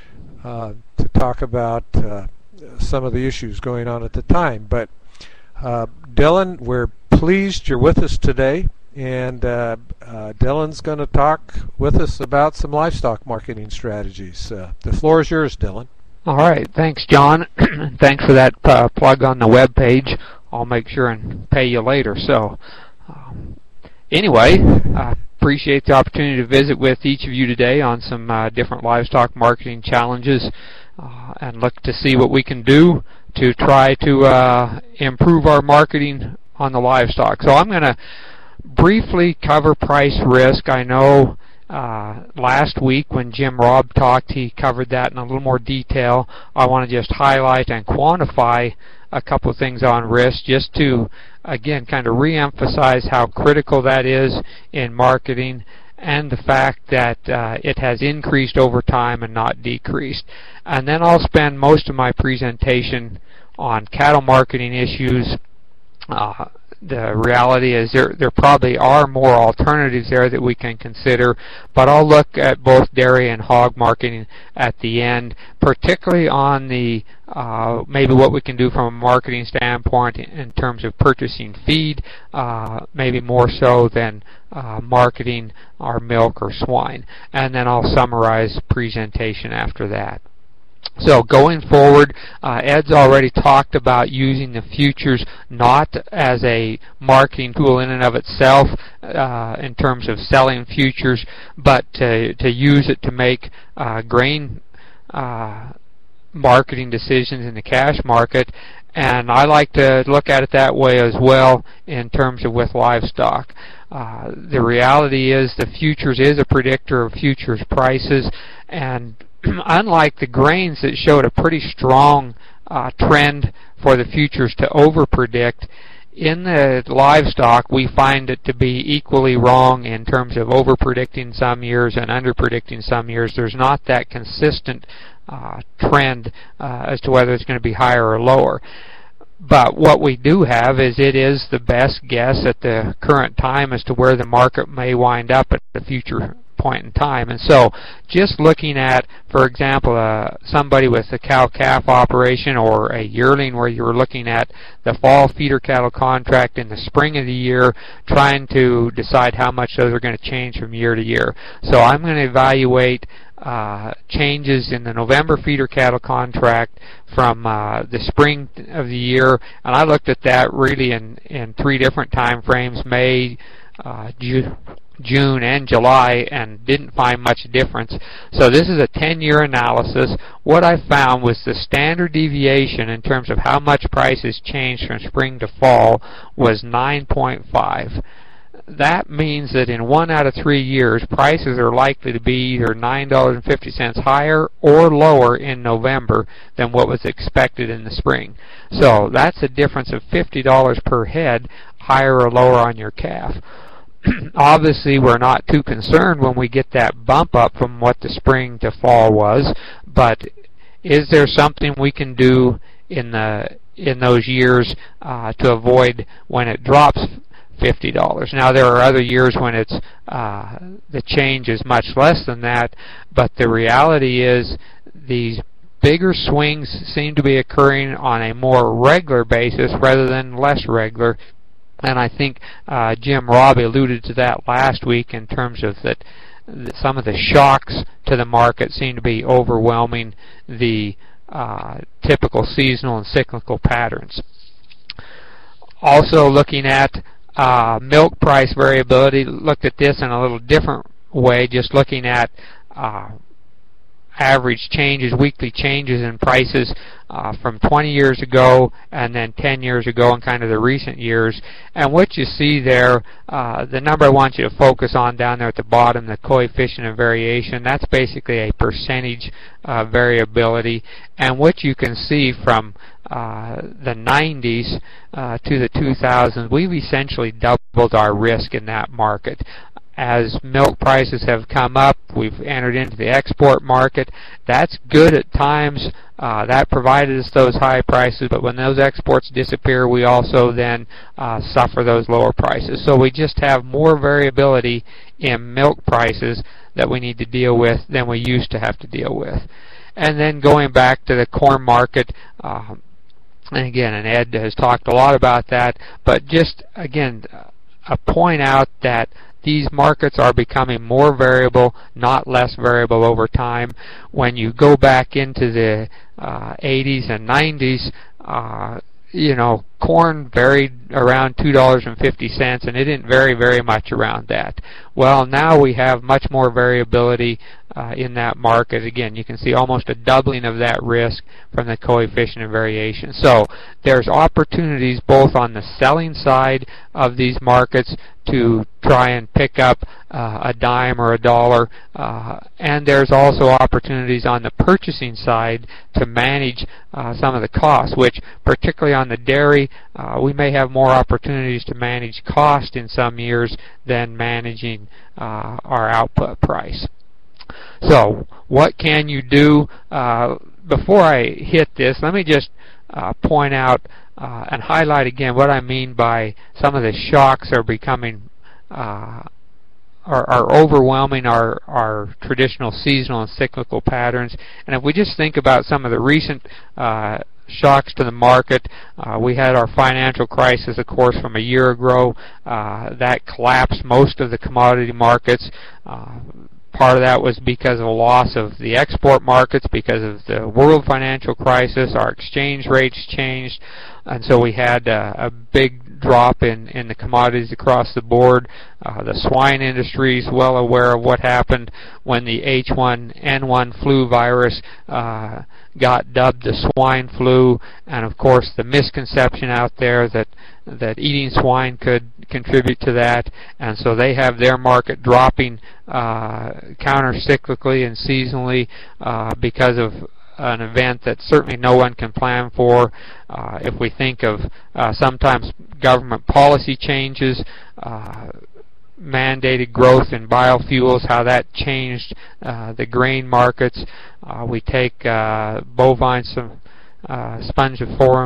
uh, to talk about uh, some of the issues going on at the time. But uh, Dylan, we're pleased you're with us today, and uh, uh, Dylan's going to talk with us about some livestock marketing strategies. Uh, the floor is yours, Dylan. All right, thanks, John. Thanks for that uh, plug on the web page. I'll make sure and pay you later. So, um, anyway, I appreciate the opportunity to visit with each of you today on some uh, different livestock marketing challenges, uh, and look to see what we can do to try to uh, improve our marketing on the livestock. So I'm going to briefly cover price risk. I know Uh, last week when Jim Robb talked, he covered that in a little more detail. I want to just highlight and quantify a couple of things on risk, just to, again, kind of re-emphasize how critical that is in marketing, and the fact that uh, it has increased over time and not decreased. And then I'll spend most of my presentation on cattle marketing issues. Uh, The reality is there there probably are more alternatives there that we can consider, but I'll look at both dairy and hog marketing at the end, particularly on the uh, maybe what we can do from a marketing standpoint in terms of purchasing feed, uh, maybe more so than uh, marketing our milk or swine. And then I'll summarize presentation after that. So going forward, uh, Ed's already talked about using the futures not as a marketing tool in and of itself uh, in terms of selling futures, but to, to use it to make uh, grain uh, marketing decisions in the cash market. And I like to look at it that way as well in terms of with livestock. Uh, the reality is the futures is a predictor of futures prices, and unlike the grains that showed a pretty strong uh, trend for the futures to overpredict, in the livestock we find it to be equally wrong in terms of overpredicting some years and underpredicting some years. There's not that consistent uh, trend uh, as to whether it's going to be higher or lower. But what we do have is it is the best guess at the current time as to where the market may wind up at the future point in time. And so just looking at, for example, uh, somebody with a cow-calf operation or a yearling where you were looking at the fall feeder cattle contract in the spring of the year, trying to decide how much those are going to change from year to year. So I'm going to evaluate uh, changes in the November feeder cattle contract from uh, the spring of the year, and I looked at that really in, in three different time frames, May, uh, June, June and July, and didn't find much difference. So this is a ten-year analysis. What I found was the standard deviation in terms of how much prices changed from spring to fall was nine point five. That means that in one out of three years, prices are likely to be either nine dollars and fifty cents higher or lower in November than what was expected in the spring. So that's a difference of fifty dollars per head, higher or lower on your calf. Obviously, we're not too concerned when we get that bump up from what the spring to fall was, but is there something we can do in the in those years uh, to avoid when it drops fifty dollars? Now, there are other years when it's uh, the change is much less than that, but the reality is these bigger swings seem to be occurring on a more regular basis rather than less regular. And I think uh, Jim Robbie alluded to that last week in terms of that some of the shocks to the market seem to be overwhelming the uh, typical seasonal and cyclical patterns. Also looking at uh, milk price variability, looked at this in a little different way, just looking at uh, average changes, weekly changes in prices uh, from twenty years ago and then ten years ago and kind of the recent years. And what you see there, uh, the number I want you to focus on down there at the bottom, the coefficient of variation, that's basically a percentage uh, variability. And what you can see from uh, the nineties uh, to the two thousands, we've essentially doubled our risk in that market. As milk prices have come up, we've entered into the export market. That's good at times. Uh, that provided us those high prices, but when those exports disappear, we also then uh, suffer those lower prices. So we just have more variability in milk prices that we need to deal with than we used to have to deal with. And then going back to the corn market, uh, and again, and Ed has talked a lot about that, but just, again, a point out that these markets are becoming more variable, not less variable over time. When you go back into the uh, eighties and nineties, uh, you know, corn varied around two dollars and fifty cents, and it didn't vary very much around that. Well, now we have much more variability uh, in that market. Again, you can see almost a doubling of that risk from the coefficient of variation. So there's opportunities both on the selling side of these markets to try and pick up uh, a dime or a dollar, uh, and there's also opportunities on the purchasing side to manage uh, some of the costs, which particularly on the dairy, uh, we may have more opportunities to manage cost in some years than managing uh, our output price. So what can you do? Uh, before I hit this, let me just uh, point out Uh, and highlight again what I mean by some of the shocks are becoming uh, are, are overwhelming our, our traditional seasonal and cyclical patterns. And if we just think about some of the recent uh, shocks to the market, uh, we had our financial crisis, of course, from a year ago. Uh, that collapsed most of the commodity markets. Uh, Part of that was because of a loss of the export markets, because of the world financial crisis. Our exchange rates changed, and so we had uh, a big drop in, in the commodities across the board. Uh, the swine industry is well aware of what happened when the H one N one flu virus uh, got dubbed the swine flu, and of course the misconception out there that that eating swine could contribute to that, and so they have their market dropping uh, counter-cyclically and seasonally uh, because of an event that certainly no one can plan for. Uh, if we think of uh, sometimes government policy changes, uh, mandated growth in biofuels, how that changed uh, the grain markets. Uh, we take uh, bovine some, uh, spongiform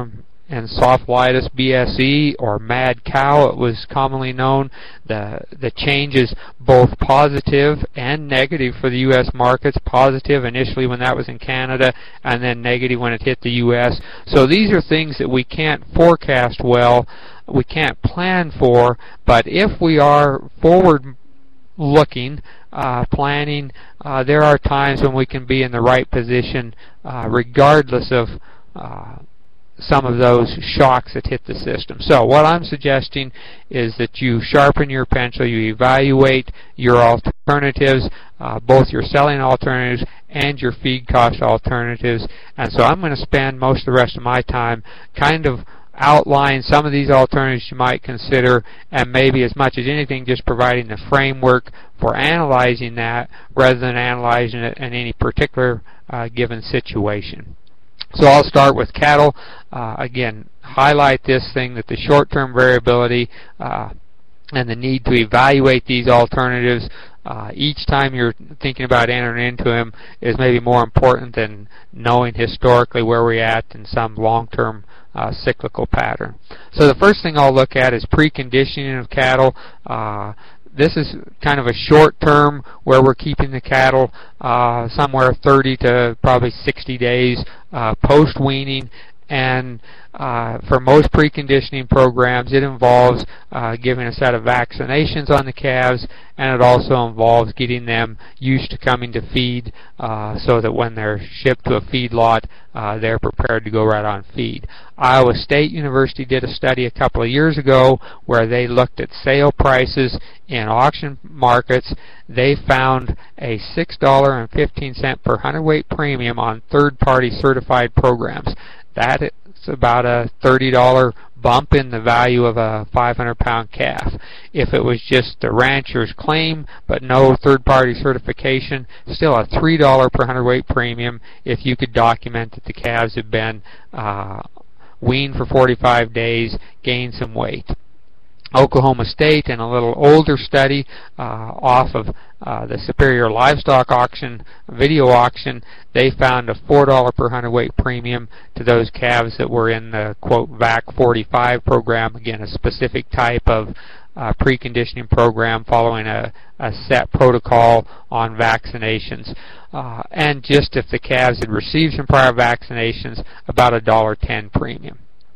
and Sophilitis B S E, or mad cow it was commonly known. The, the change is both positive and negative for the U S markets. Positive initially when that was in Canada, and then negative when it hit the U S. So these are things that we can't forecast well, we can't plan for, but if we are forward looking, uh, planning, uh, there are times when we can be in the right position uh, regardless of uh, some of those shocks that hit the system. So what I'm suggesting is that you sharpen your pencil, you evaluate your alternatives, uh, both your selling alternatives and your feed cost alternatives. And so I'm going to spend most of the rest of my time kind of outline some of these alternatives you might consider, and maybe as much as anything just providing the framework for analyzing that rather than analyzing it in any particular uh, given situation. So I'll start with cattle. Uh, again, highlight this thing that the short-term variability uh, and the need to evaluate these alternatives uh, each time you're thinking about entering into them is maybe more important than knowing historically where we're at in some long-term uh, cyclical pattern. So the first thing I'll look at is preconditioning of cattle. Uh, This is kind of a short term where we're keeping the cattle uh, somewhere thirty to probably sixty days uh, post weaning, and uh, for most preconditioning programs it involves uh, giving a set of vaccinations on the calves, and it also involves getting them used to coming to feed uh, so that when they're shipped to a feed lot uh, they're prepared to go right on feed. Iowa State University did a study a couple of years ago where they looked at sale prices in auction markets. They found a six dollars and fifteen cents per hundredweight premium on third-party certified programs. That is about a thirty dollars bump in the value of a five hundred pound calf. If it was just the rancher's claim but no third-party certification, still a three dollars per hundredweight premium if you could document that the calves have been uh, weaned for forty-five days, gained some weight. Oklahoma State, in a little older study uh, off of uh, the Superior Livestock Auction, video auction, they found a four dollars per hundredweight premium to those calves that were in the, quote, V A C forty-five program, again, a specific type of uh, preconditioning program following a, a set protocol on vaccinations. Uh, and just if the calves had received some prior vaccinations, about a one dollar and ten cents premium.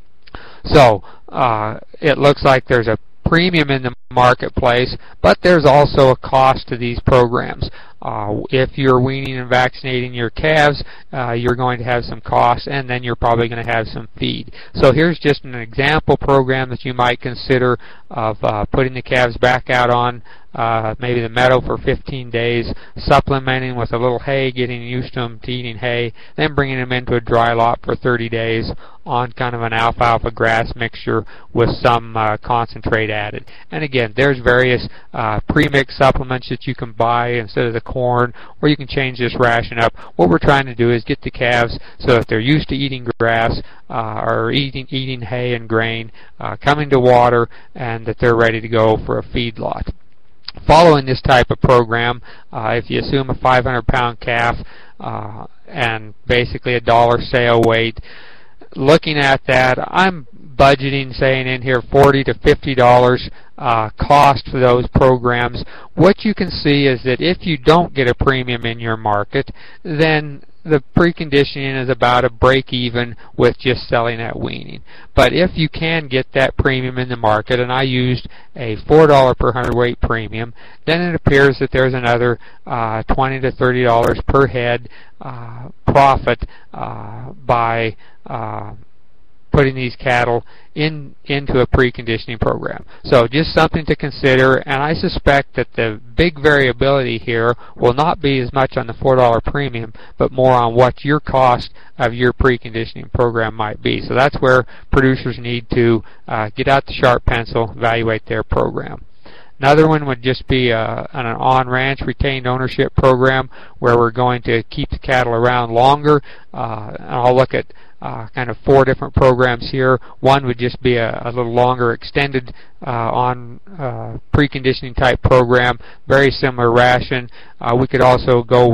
So uh, it looks like there's a premium in the marketplace, but there's also a cost to these programs. Uh, if you're weaning and vaccinating your calves, uh, you're going to have some costs, and then you're probably going to have some feed. So here's just an example program that you might consider of uh, putting the calves back out on uh, maybe the meadow for fifteen days, supplementing with a little hay, getting used to them to eating hay, then bringing them into a dry lot for thirty days on kind of an alfalfa grass mixture with some uh, concentrate added. And again, there's various uh, pre-mixed supplements that you can buy instead of the corn, or you can change this ration up. What we're trying to do is get the calves so that they're used to eating grass uh, or eating eating hay and grain, uh, coming to water, and that they're ready to go for a feed lot. Following this type of program, uh, if you assume a five hundred pound calf uh, and basically a dollar sale weight, looking at that, I'm budgeting, saying in here forty to fifty dollars uh, cost for those programs. What you can see is that if you don't get a premium in your market, then the preconditioning is about a break even with just selling at weaning. But if you can get that premium in the market, and I used a four dollars per hundredweight premium, then it appears that there's another uh, twenty to thirty dollars per head uh, profit uh, by uh, putting these cattle in into a preconditioning program. So just something to consider, and I suspect that the big variability here will not be as much on the four dollar premium, but more on what your cost of your preconditioning program might be. So that's where producers need to uh, get out the sharp pencil, evaluate their program. Another one would just be uh, an on-ranch retained ownership program where we're going to keep the cattle around longer. Uh, and I'll look at uh, kind of four different programs here. One would just be a, a little longer extended uh, on uh, preconditioning type program, very similar ration. Uh, we could also go with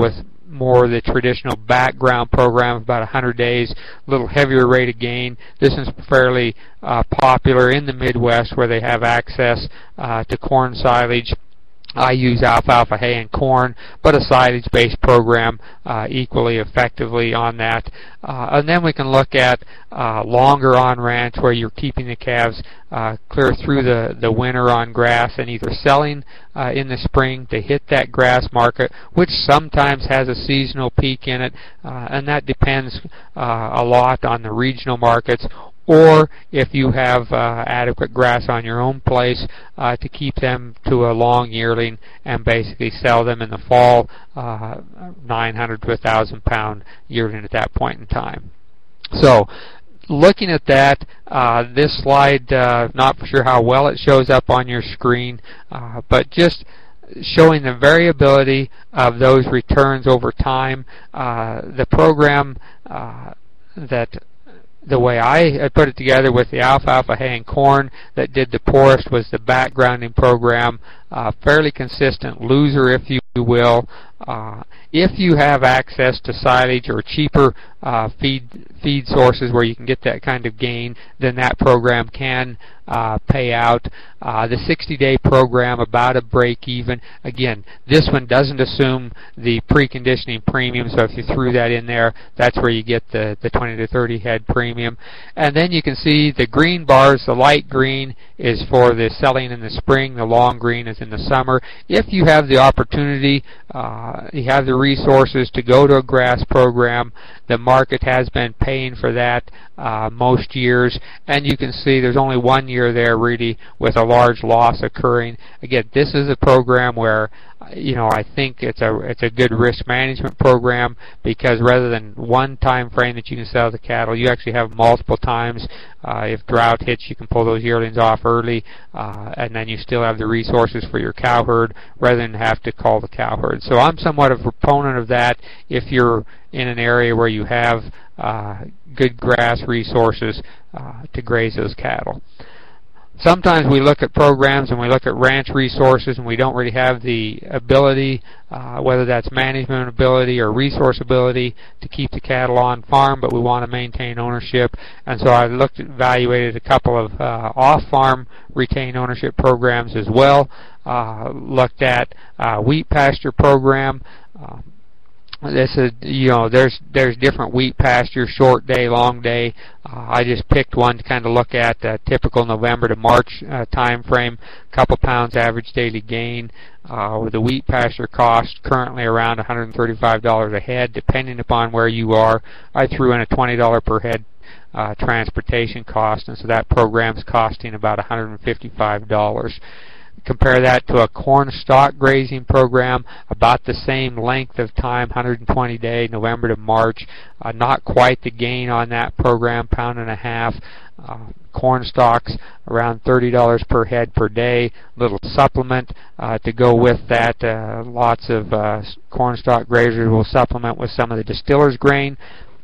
more the traditional background program of about one hundred days, a little heavier rate of gain. This is fairly uh, popular in the Midwest where they have access uh, to corn silage. I use alfalfa hay and corn, but a silage-based program uh, equally effectively on that. Uh, and then we can look at uh, longer on ranch where you're keeping the calves uh, clear through the, the winter on grass and either selling uh, in the spring to hit that grass market, which sometimes has a seasonal peak in it, uh, and that depends uh, a lot on the regional markets. Or if you have uh, adequate grass on your own place uh, to keep them to a long yearling and basically sell them in the fall, uh, nine hundred to one thousand pound yearling at that point in time. So looking at that, uh, this slide, uh, not for sure how well it shows up on your screen, uh, but just showing the variability of those returns over time. Uh, the program uh, that The way I put it together with the alfalfa hay and corn that did the poorest was the backgrounding program, uh, fairly consistent loser, if you will. Uh, if you have access to silage or cheaper uh, feed feed sources where you can get that kind of gain, then that program can uh, pay out. Uh, the sixty-day program, about a break even. Again, this one doesn't assume the preconditioning premium, so if you threw that in there, that's where you get the, the twenty to thirty head premium. And then you can see the green bars, the light green is for the selling in the spring, the long green is in the summer. If you have the opportunity, uh, you have the resources to go to a grass program, the market has been paying for that uh, most years, and you can see there's only one year there really with a large loss occurring. Again, this is a program where you know I think it's a it's a good risk management program, because rather than one time frame that you can sell the cattle, you actually have multiple times. Uh, if drought hits, you can pull those yearlings off early, uh, and then you still have the resources for your cow herd rather than have to call the cow herd. So I'm somewhat of a proponent of that if you're in an area where you have uh, good grass resources uh, to graze those cattle. Sometimes we look at programs and we look at ranch resources and we don't really have the ability, uh, whether that's management ability or resource ability, to keep the cattle on farm, but we want to maintain ownership. And so I looked at, evaluated a couple of uh, off-farm retained ownership programs as well. Uh, looked at uh, wheat pasture program. Uh, This is, you know, there's there's different wheat pastures, short day, long day. Uh, I just picked one to kind of look at uh, typical November to March uh, time frame, couple pounds average daily gain. Uh, with the wheat pasture cost currently around one hundred thirty-five dollars a head, depending upon where you are. I threw in a twenty dollars per head uh, transportation cost, and so that program's costing about one hundred fifty-five dollars. Compare that to a corn stock grazing program, about the same length of time, one hundred twenty day, November to March. Uh, not quite the gain on that program, pound and a half. Uh, corn stalks around thirty dollars per head per day. Little supplement uh, to go with that. Uh, lots of uh, corn stock grazers will supplement with some of the distiller's grain.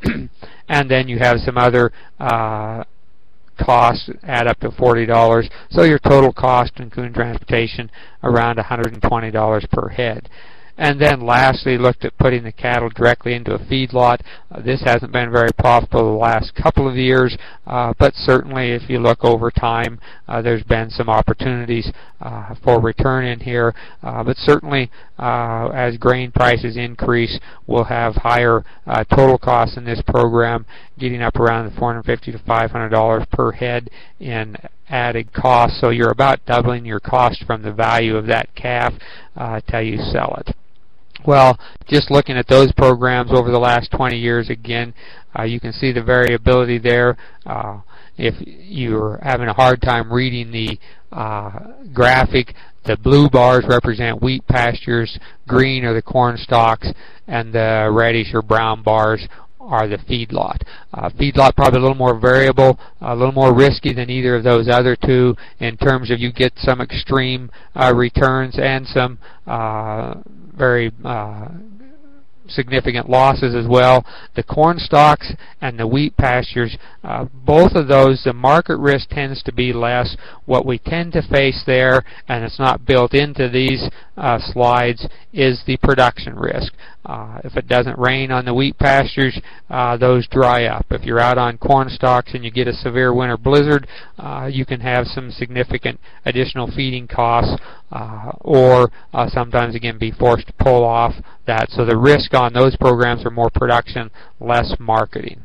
And then you have some other uh, costs add up to forty dollars, so your total cost including transportation around one hundred twenty dollars per head. And then lastly, looked at putting the cattle directly into a feedlot. Uh, this hasn't been very profitable the last couple of years, uh, but certainly if you look over time, uh, there's been some opportunities uh, for return in here. Uh, but certainly uh, as grain prices increase, we'll have higher uh, total costs in this program, getting up around the four hundred fifty to five hundred dollars per head in added cost. So you're about doubling your cost from the value of that calf uh, till you sell it. Well, just looking at those programs over the last twenty years, again, uh, you can see the variability there. Uh, if you're having a hard time reading the uh, graphic, the blue bars represent wheat pastures, green are the corn stalks, and the reddish or brown bars are the feedlot. Uh, feedlot probably a little more variable, a little more risky than either of those other two in terms of you get some extreme uh, returns and some uh, very uh, significant losses as well. The corn stalks and the wheat pastures, uh, both of those, the market risk tends to be less. What we tend to face there, and it's not built into these uh, slides, is the production risk. Uh, if it doesn't rain on the wheat pastures, uh, those dry up. If you're out on corn stalks and you get a severe winter blizzard, uh, you can have some significant additional feeding costs, uh, or uh, sometimes again be forced to pull off that. So the risk on those programs are more production, less marketing.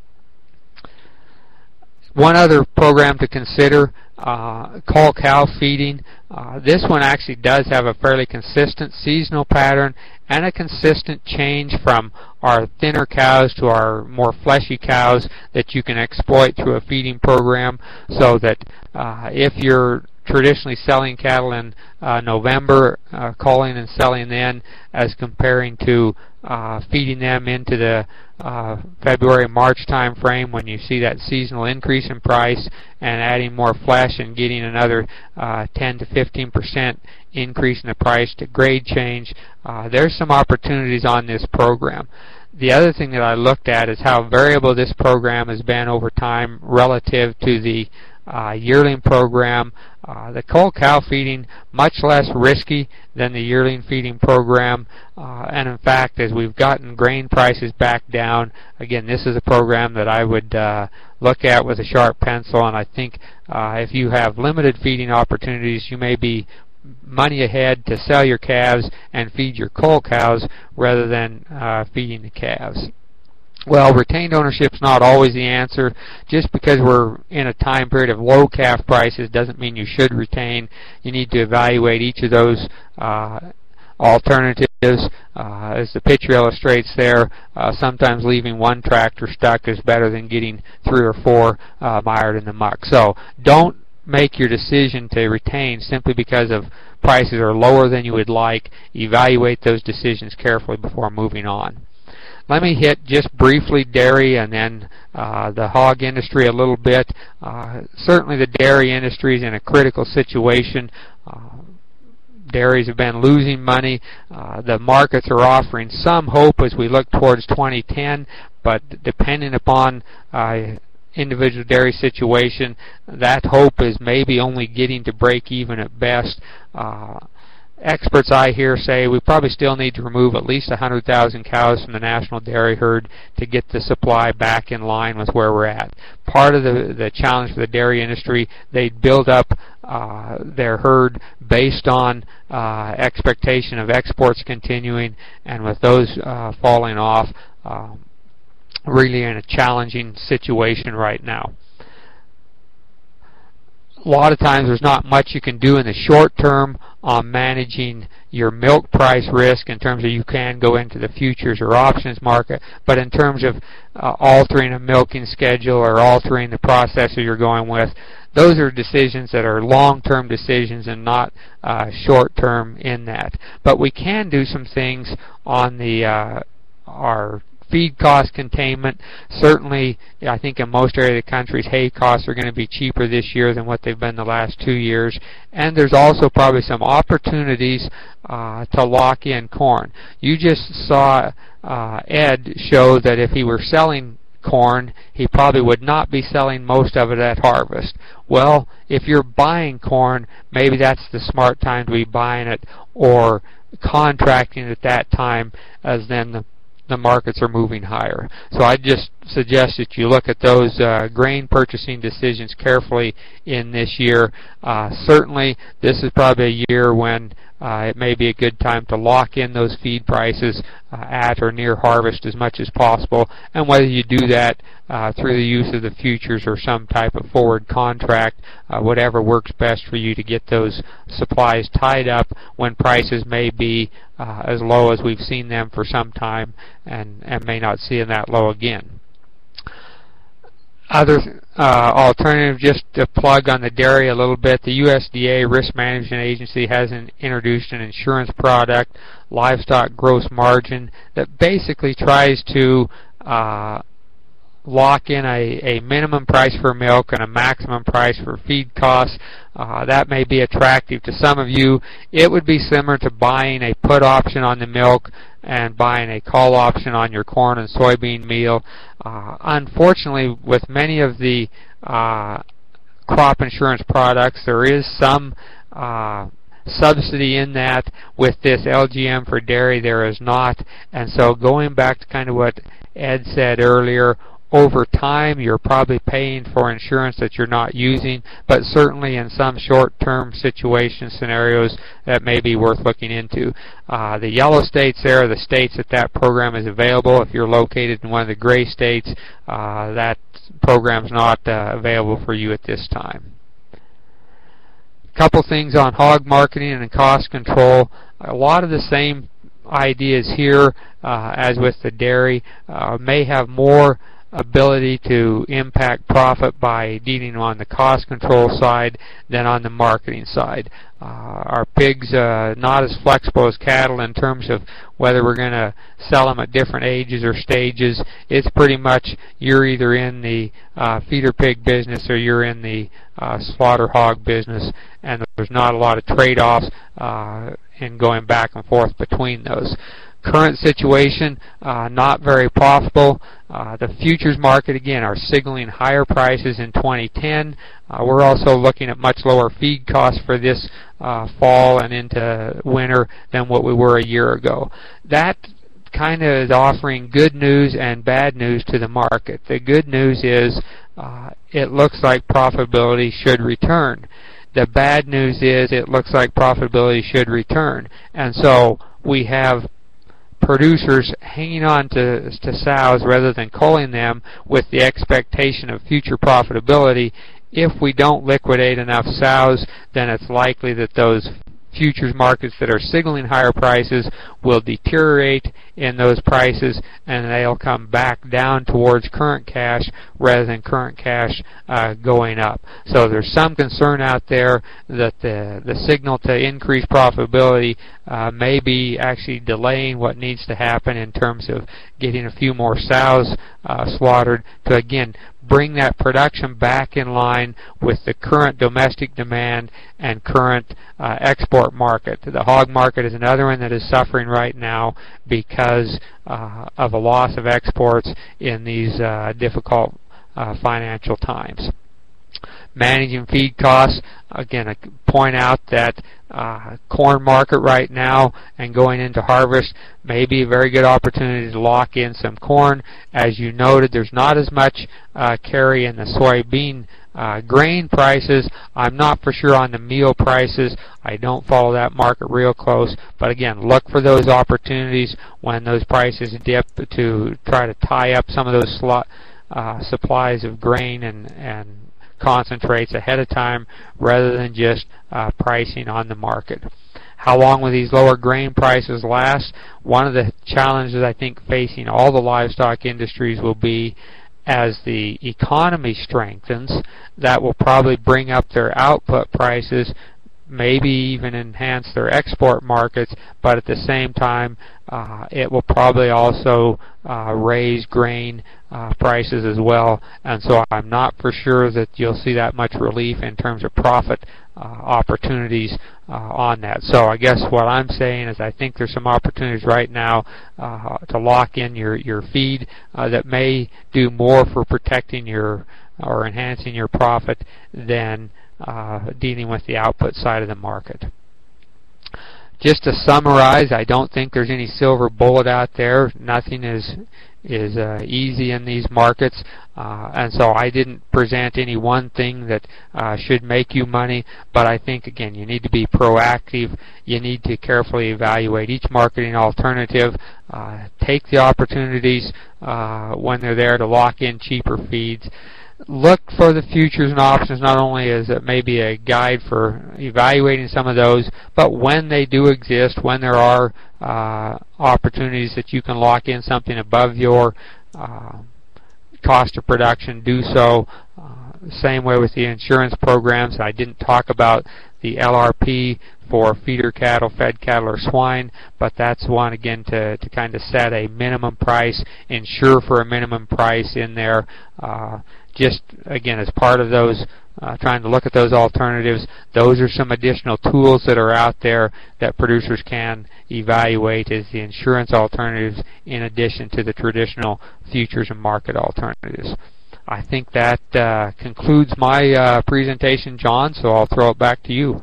One other program to consider, uh, cull cow feeding. Uh, this one actually does have a fairly consistent seasonal pattern and a consistent change from our thinner cows to our more fleshy cows that you can exploit through a feeding program, so that uh, if you're traditionally selling cattle in uh, November, uh, culling and selling then, as comparing to uh, feeding them into the uh, February, March time frame when you see that seasonal increase in price, and adding more flesh and getting another uh, ten to fifteen percent increase in the price to grade change. Uh, there's some opportunities on this program. The other thing that I looked at is how variable this program has been over time relative to the uh, yearling program. Uh, the cull cow feeding, much less risky than the yearling feeding program, uh, and in fact, as we've gotten grain prices back down, again, this is a program that I would uh, look at with a sharp pencil, and I think uh, if you have limited feeding opportunities, you may be money ahead to sell your calves and feed your cull cows rather than uh, feeding the calves. Well, retained ownership is not always the answer. Just because we're in a time period of low calf prices doesn't mean you should retain. You need to evaluate each of those uh, alternatives. Uh, as the picture illustrates there, uh, sometimes leaving one tractor stuck is better than getting three or four uh, mired in the muck. So don't make your decision to retain simply because of prices are lower than you would like. Evaluate those decisions carefully before moving on. Let me hit just briefly dairy and then uh, the hog industry a little bit. Uh, certainly the dairy industry is in a critical situation. Uh, dairies have been losing money. Uh, the markets are offering some hope as we look towards twenty ten, but depending upon uh, individual dairy situation, that hope is maybe only getting to break even at best. Uh, Experts I hear say we probably still need to remove at least one hundred thousand cows from the national dairy herd to get the supply back in line with where we're at. Part of the, the challenge for the dairy industry, they build up uh, their herd based on uh, expectation of exports continuing, and with those uh, falling off, uh, really in a challenging situation right now. A lot of times there's not much you can do in the short term on managing your milk price risk in terms of you can go into the futures or options market, but in terms of uh, altering a milking schedule or altering the processor you're going with, those are decisions that are long-term decisions and not uh, short-term in that. But we can do some things on the uh, our feed cost containment. Certainly, I think in most areas of the country, hay costs are going to be cheaper this year than what they've been the last two years. And there's also probably some opportunities uh, to lock in corn. You just saw uh, Ed show that if he were selling corn, he probably would not be selling most of it at harvest. Well, if you're buying corn, maybe that's the smart time to be buying it or contracting at that time, as then the the markets are moving higher. So I just suggest that you look at those uh, grain purchasing decisions carefully in this year. Uh, certainly, this is probably a year when uh, it may be a good time to lock in those feed prices uh, at or near harvest as much as possible, and whether you do that uh, through the use of the futures or some type of forward contract, uh, whatever works best for you to get those supplies tied up when prices may be uh, as low as we've seen them for some time, and, and may not see them that low again. Other uh, alternative, just to plug on the dairy a little bit, the U S D A Risk Management Agency has an, introduced an insurance product, livestock gross margin, that basically tries to uh, lock in a, a minimum price for milk and a maximum price for feed costs. Uh, that may be attractive to some of you. It would be similar to buying a put option on the milk and buying a call option on your corn and soybean meal. Uh, unfortunately, with many of the uh, crop insurance products, there is some uh, subsidy in that. With this L G M for dairy, there is not. And so going back to kind of what Ed said earlier, over time you're probably paying for insurance that you're not using, but certainly in some short-term situation scenarios that may be worth looking into. Uh, the yellow states there are the states that that program is available. If you're located in one of the gray states, uh, that program's not uh, available for you at this time. A couple things on hog marketing and cost control. A lot of the same ideas here uh, as with the dairy. Uh, may have more ability to impact profit by dealing on the cost control side than on the marketing side. Uh, our pigs uh, not as flexible as cattle in terms of whether we're going to sell them at different ages or stages. It's pretty much you're either in the uh, feeder pig business or you're in the uh, slaughter hog business, and there's not a lot of trade-offs uh, in going back and forth between those. Current situation, uh, not very profitable. Uh, the futures market, again, are signaling higher prices in twenty ten. Uh, we're also looking at much lower feed costs for this uh, fall and into winter than what we were a year ago. That kind of is offering good news and bad news to the market. The good news is uh, it looks like profitability should return. The bad news is it looks like profitability should return. And so we have producers hanging on to, to sows rather than culling them with the expectation of future profitability. If we don't liquidate enough sows, then it's likely that those futures markets that are signaling higher prices will deteriorate in those prices, and they'll come back down towards current cash rather than current cash uh, going up. So there's some concern out there that the, the signal to increase profitability uh, may be actually delaying what needs to happen in terms of getting a few more sows uh, slaughtered to, again, bring that production back in line with the current domestic demand and current uh, export market. The hog market is another one that is suffering right now because uh, of a loss of exports in these uh, difficult uh, financial times. Managing feed costs, again, I point out that uh, corn market right now and going into harvest may be a very good opportunity to lock in some corn. As you noted, there's not as much uh, carry in the soybean uh, grain prices. I'm not for sure on the meal prices. I don't follow that market real close, but again, look for those opportunities when those prices dip to try to tie up some of those slot, uh, supplies of grain and, and concentrates ahead of time rather than just uh, pricing on the market. How long will these lower grain prices last? One of the challenges I think facing all the livestock industries will be as the economy strengthens, that will probably bring up their output prices, maybe even enhance their export markets, but at the same time uh, it will probably also uh, raise grain uh, prices as well, and so I'm not for sure that you'll see that much relief in terms of profit uh, opportunities uh, on that. So I guess what I'm saying is I think there's some opportunities right now uh, to lock in your, your feed uh, that may do more for protecting your or enhancing your profit than Uh, dealing with the output side of the market. Just to summarize, I don't think there's any silver bullet out there. Nothing is is uh, easy in these markets, uh, and so I didn't present any one thing that uh, should make you money, but I think, again, you need to be proactive. You need to carefully evaluate each marketing alternative, uh, take the opportunities uh, when they're there to lock in cheaper feeds. Look for the futures and options not only as it may be a guide for evaluating some of those, but when they do exist, when there are uh, opportunities that you can lock in something above your uh, cost of production, do so. Uh, same way with the insurance programs. I didn't talk about the L R P for feeder cattle, fed cattle, or swine, but that's one, again, to, to kind of set a minimum price, ensure for a minimum price in there, uh, just, again, as part of those, uh, trying to look at those alternatives. Those are some additional tools that are out there that producers can evaluate as the insurance alternatives in addition to the traditional futures and market alternatives. I think that uh, concludes my uh, presentation, John, so I'll throw it back to you.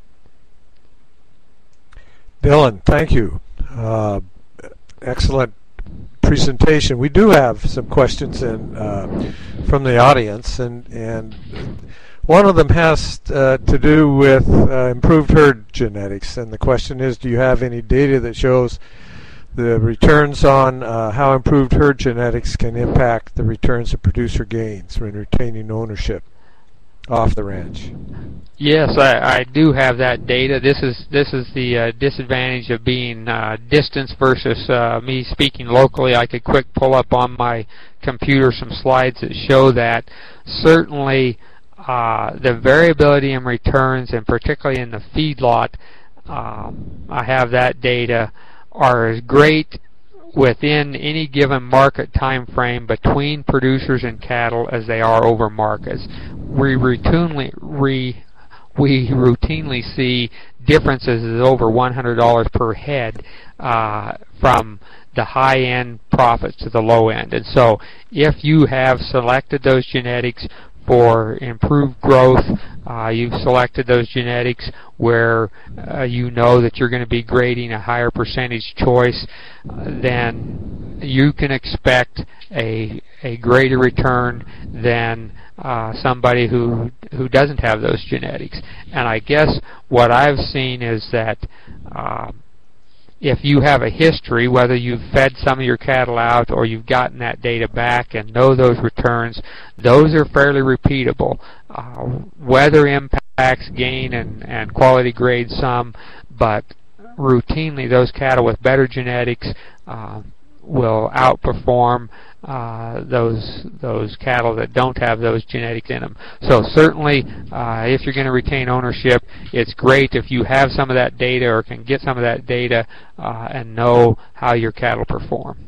Dylan, thank you. Uh, excellent presentation. We do have some questions in uh, from the audience, and and one of them has uh, to do with uh, improved herd genetics, and the question is, do you have any data that shows the returns on uh, how improved herd genetics can impact the returns of producer gains when retaining ownership off the ranch? Yes, I, I do have that data. This is this is the uh, disadvantage of being uh, distance versus uh, me speaking locally. I could quick pull up on my computer some slides that show that. Certainly, uh, the variability in returns, and particularly in the feedlot, um, I have that data, are as great within any given market time frame between producers and cattle as they are over markets. We routinely re, we routinely see differences of over one hundred dollars per head uh, from the high-end profits to the low end. And so if you have selected those genetics for improved growth, uh, you've selected those genetics where uh, you know that you're going to be grading a higher percentage choice, uh, then you can expect a a greater return than uh, somebody who who doesn't have those genetics. And I guess what I've seen is that uh, if you have a history, whether you've fed some of your cattle out or you've gotten that data back and know those returns, those are fairly repeatable. Uh, weather impacts gain and, and quality grade some, but routinely those cattle with better genetics uh, will outperform uh, those those cattle that don't have those genetics in them. So certainly, uh, if you're going to retain ownership, it's great if you have some of that data or can get some of that data uh, and know how your cattle perform.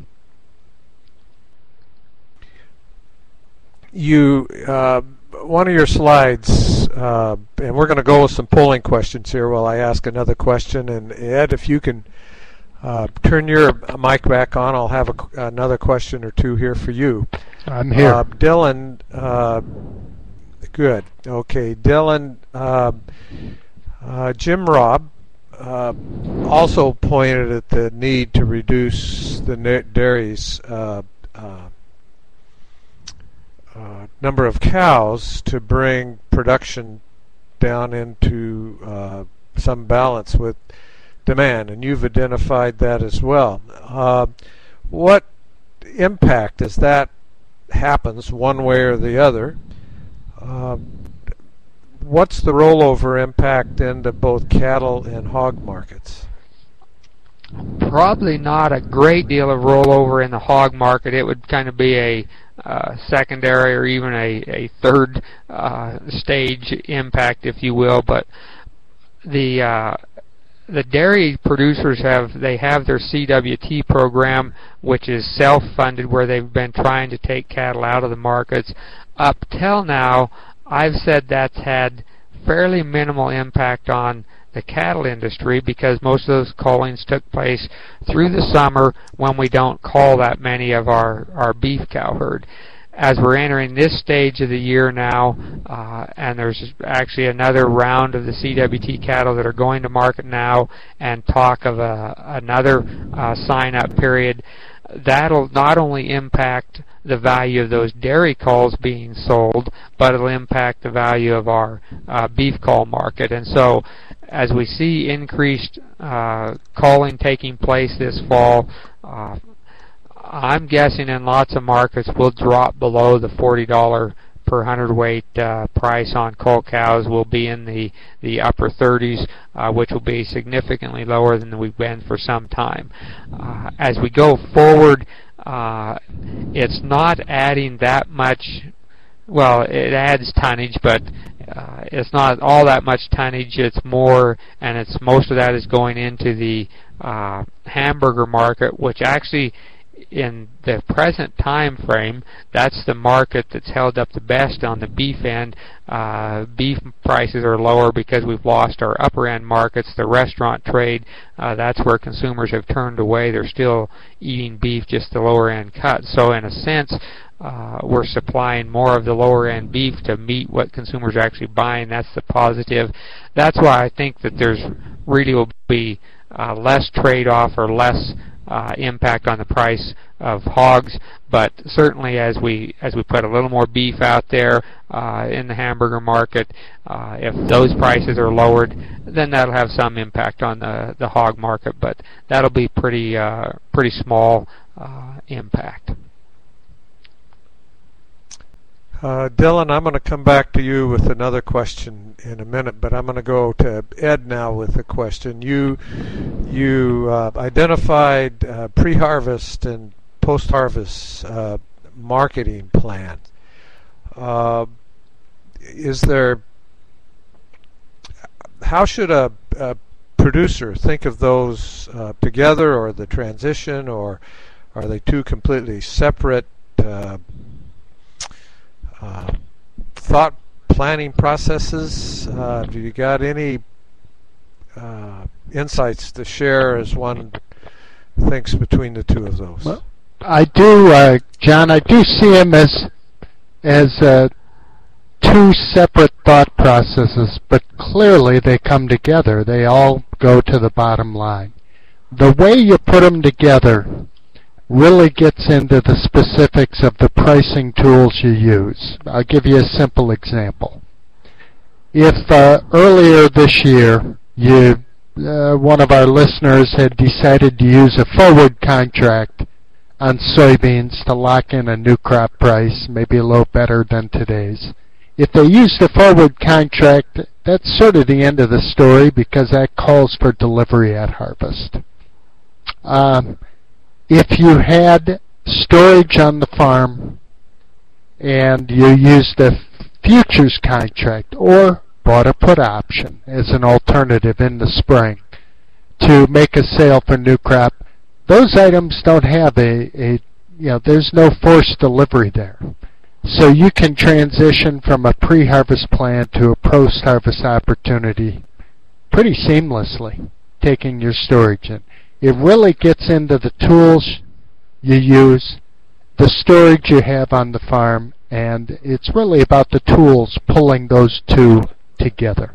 You uh, one of your slides, uh, and we're going to go with some polling questions here while I ask another question. And Ed, if you can Uh, turn your mic back on. I'll have a, another question or two here for you. I'm here. Uh, Dylan, uh, good. Okay, Dylan, uh, uh, Jim Robb uh, also pointed at the need to reduce the dairy's uh, uh, uh, number of cows to bring production down into uh, some balance with demand, and you've identified that as well. Uh, what impact, as that happens one way or the other, uh, what's the rollover impact into both cattle and hog markets? Probably not a great deal of rollover in the hog market. It would kind of be a uh, secondary or even a, a third uh, stage impact, if you will, but the uh, The dairy producers have they have their C W T program, which is self-funded, where they've been trying to take cattle out of the markets. Up till now, I've said that's had fairly minimal impact on the cattle industry because most of those cullings took place through the summer when we don't cull that many of our, our beef cow herd. As we're entering this stage of the year now, uh, and there's actually another round of the C W T cattle that are going to market now, and talk of a, another uh, sign-up period, that'll not only impact the value of those dairy culls being sold, but it'll impact the value of our uh, beef cull market. And so, as we see increased uh, culling taking place this fall, uh, I'm guessing in lots of markets we'll drop below the forty dollars per hundredweight uh, price on cull cows. Will be in the, the upper thirties, uh, which will be significantly lower than we've been for some time. Uh, as we go forward, uh, it's not adding that much. Well, it adds tonnage, but uh, it's not all that much tonnage. It's more, and it's most of that is going into the uh, hamburger market, which actually, in the present time frame, that's the market that's held up the best on the beef end. Uh, beef prices are lower because we've lost our upper end markets. The restaurant trade, uh, that's where consumers have turned away. They're still eating beef, just the lower end cut. So in a sense, uh, we're supplying more of the lower end beef to meet what consumers are actually buying. That's the positive. That's why I think that there's really will be uh, less trade-off or less Uh, impact on the price of hogs, but certainly as we as we put a little more beef out there uh, in the hamburger market, uh, if those prices are lowered, then that'll have some impact on the the hog market, but that'll be pretty uh, pretty small uh, impact. Uh, Dylan, I'm going to come back to you with another question in a minute, but I'm going to go to Ed now with a question. You you uh, identified uh, pre-harvest and post-harvest uh, marketing plan. Uh, is there? How should a, a producer think of those uh, together, or the transition, or are they two completely separate Uh, Uh, thought planning processes? Uh, have you got any uh, insights to share as one thinks between the two of those? Well, I do, uh, John. I do see them as as uh, two separate thought processes, but clearly they come together. They all go to the bottom line. The way you put them together really gets into the specifics of the pricing tools you use. I'll give you a simple example. If uh, earlier this year you, uh, one of our listeners had decided to use a forward contract on soybeans to lock in a new crop price, maybe a little better than today's, if they used a forward contract, that's sort of the end of the story because that calls for delivery at harvest. Um, If you had storage on the farm and you used a futures contract or bought a put option as an alternative in the spring to make a sale for new crop, those items don't have a, a you know, there's no forced delivery there. So you can transition from a pre-harvest plan to a post-harvest opportunity pretty seamlessly, taking your storage in. It really gets into the tools you use, the storage you have on the farm, and it's really about the tools pulling those two together.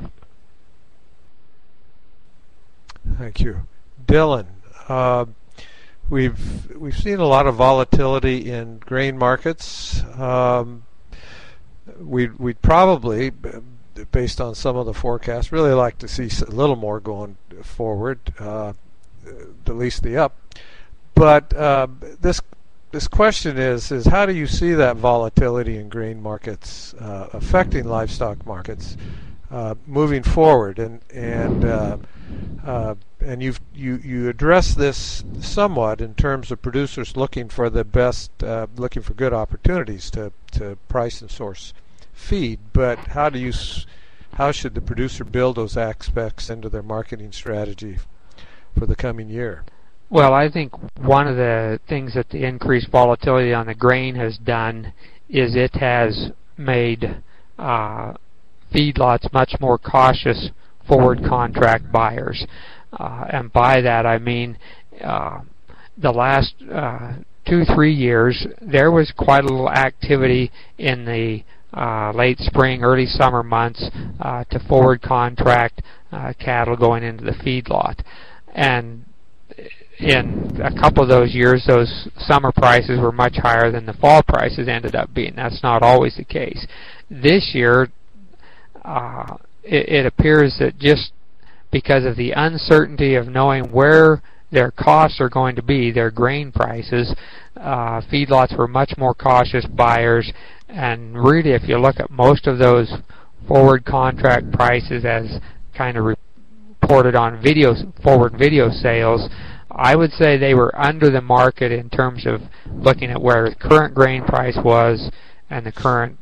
Thank you. Dylan, uh, we've we've seen a lot of volatility in grain markets. Um, we'd, we'd probably, based on some of the forecasts, really like to see a little more going forward. Uh, at least the up, but uh, this this question is is how do you see that volatility in grain markets uh, affecting livestock markets uh, moving forward? And and uh, uh, and you've you you address this somewhat in terms of producers looking for the best, uh, looking for good opportunities to to price and source feed. But how do you how should the producer build those aspects into their marketing strategy for the coming year? Well, I think one of the things that the increased volatility on the grain has done is it has made uh, feedlots much more cautious forward contract buyers. Uh, and by that I mean uh, the last uh, two, three years there was quite a little activity in the uh, late spring, early summer months uh, to forward contract uh, cattle going into the feedlot. And in a couple of those years, those summer prices were much higher than the fall prices ended up being. That's not always the case. This year, uh, it, it appears that just because of the uncertainty of knowing where their costs are going to be, their grain prices, uh, feedlots were much more cautious buyers. And really, if you look at most of those forward contract prices as kind of reported on video, forward video sales, I would say they were under the market in terms of looking at where the current grain price was and the current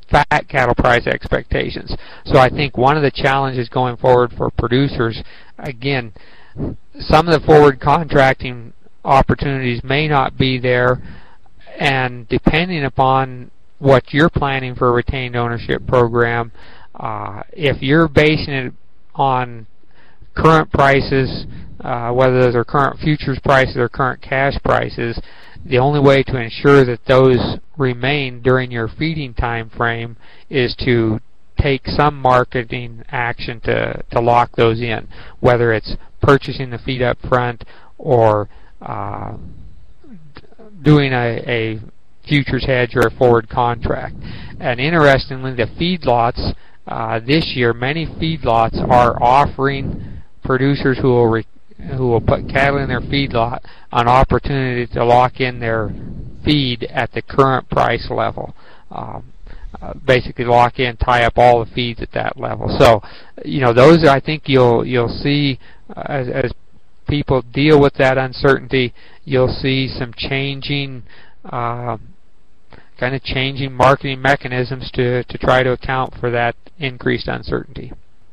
fat cattle price expectations. So I think one of the challenges going forward for producers, again, some of the forward contracting opportunities may not be there, and depending upon what you're planning for a retained ownership program, uh, if you're basing it on current prices, uh, whether those are current futures prices or current cash prices, the only way to ensure that those remain during your feeding time frame is to take some marketing action to, to lock those in, whether it's purchasing the feed up front or uh, doing a, a futures hedge or a forward contract. And interestingly, the feedlots uh, this year, many feedlots are offering producers who will re who will put cattle in their feedlot an opportunity to lock in their feed at the current price level. Um, uh, basically, lock in, tie up all the feeds at that level. So, you know, those I think you'll you'll see uh, as, as people deal with that uncertainty. You'll see some changing, uh, kind of changing marketing mechanisms to to try to account for that increased uncertainty.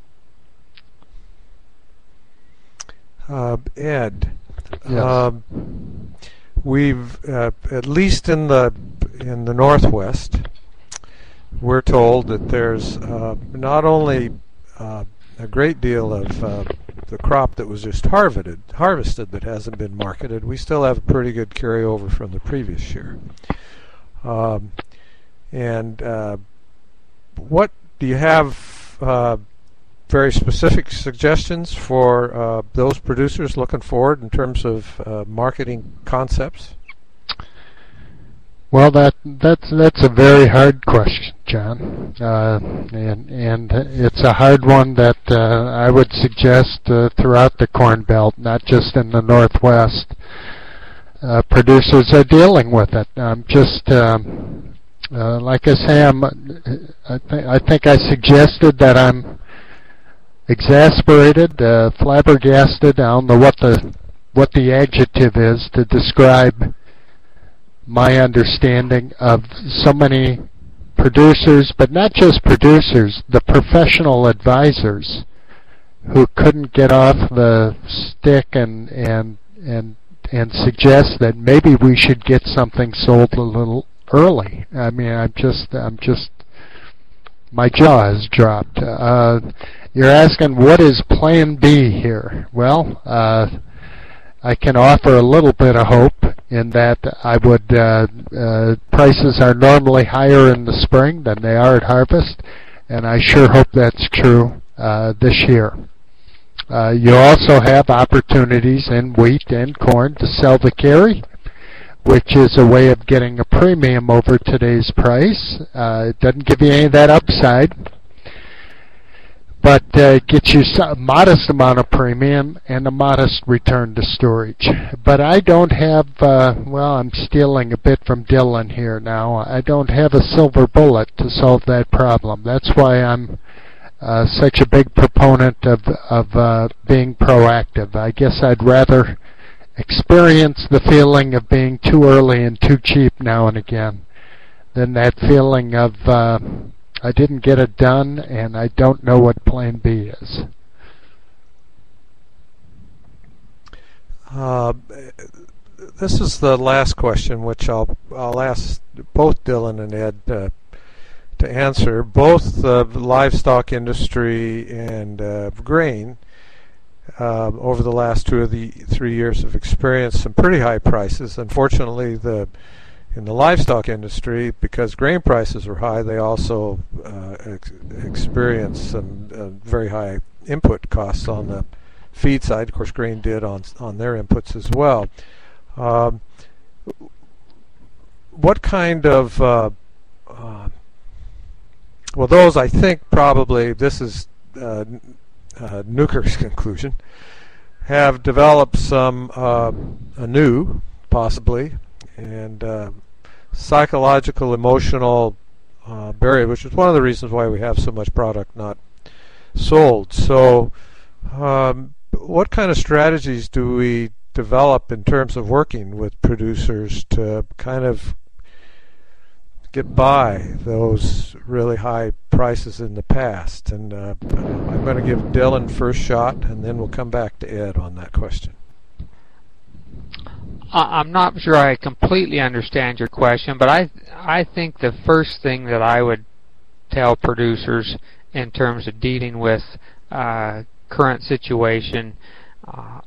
Uh, Ed, yes. um, we've uh, at least in the in the Northwest, we're told that there's uh, not only uh, a great deal of uh, the crop that was just harvested, harvested that hasn't been marketed. We still have a pretty good carryover from the previous year. Um, and uh, what do you have? Uh, very specific suggestions for uh, those producers looking forward in terms of uh, marketing concepts? Well, that that's that's a very hard question, John, uh, and and it's a hard one that uh, I would suggest uh, throughout the Corn Belt, not just in the Northwest. Uh, producers are dealing with it. I'm just um, uh, like I say, I'm, I, th I think I suggested that I'm exasperated, uh, flabbergasted. I don't know what the what the adjective is to describe my understanding of so many producers, but not just producers, the professional advisors who couldn't get off the stick and and and and suggest that maybe we should get something sold a little early. I mean, I'm just I'm just my jaw has dropped. Uh, You're asking what is Plan B here? Well, uh, I can offer a little bit of hope in that I would uh, uh, prices are normally higher in the spring than they are at harvest, and I sure hope that's true uh, this year. Uh, you also have opportunities in wheat and corn to sell the carry, which is a way of getting a premium over today's price. Uh, it doesn't give you any of that upside, but uh, it gets you a modest amount of premium and a modest return to storage. But I don't have, uh, well, I'm stealing a bit from Dylan here now. I don't have a silver bullet to solve that problem. That's why I'm uh, such a big proponent of, of uh, being proactive. I guess I'd rather experience the feeling of being too early and too cheap now and again than that feeling of uh, I didn't get it done and I don't know what Plan B is. Uh, this is the last question, which I'll I'll ask both Dylan and Ed uh, to answer. Both the livestock industry and uh, grain uh, over the last two or the three years have experienced some pretty high prices. Unfortunately, the in the livestock industry, because grain prices are high, they also uh, ex experience some uh, very high input costs on the feed side. Of course, grain did on on their inputs as well. Um, what kind of uh, uh, well, those I think probably this is uh, uh, Newkirk's conclusion, have developed some uh, anew, possibly, and uh, psychological, emotional uh, barrier, which is one of the reasons why we have so much product not sold. So, um, what kind of strategies do we develop in terms of working with producers to kind of get by those really high prices in the past? And uh, I'm going to give Dylan first shot, and then we'll come back to Ed on that question. I'm not sure I completely understand your question, but I I think the first thing that I would tell producers in terms of dealing with uh, current situation uh,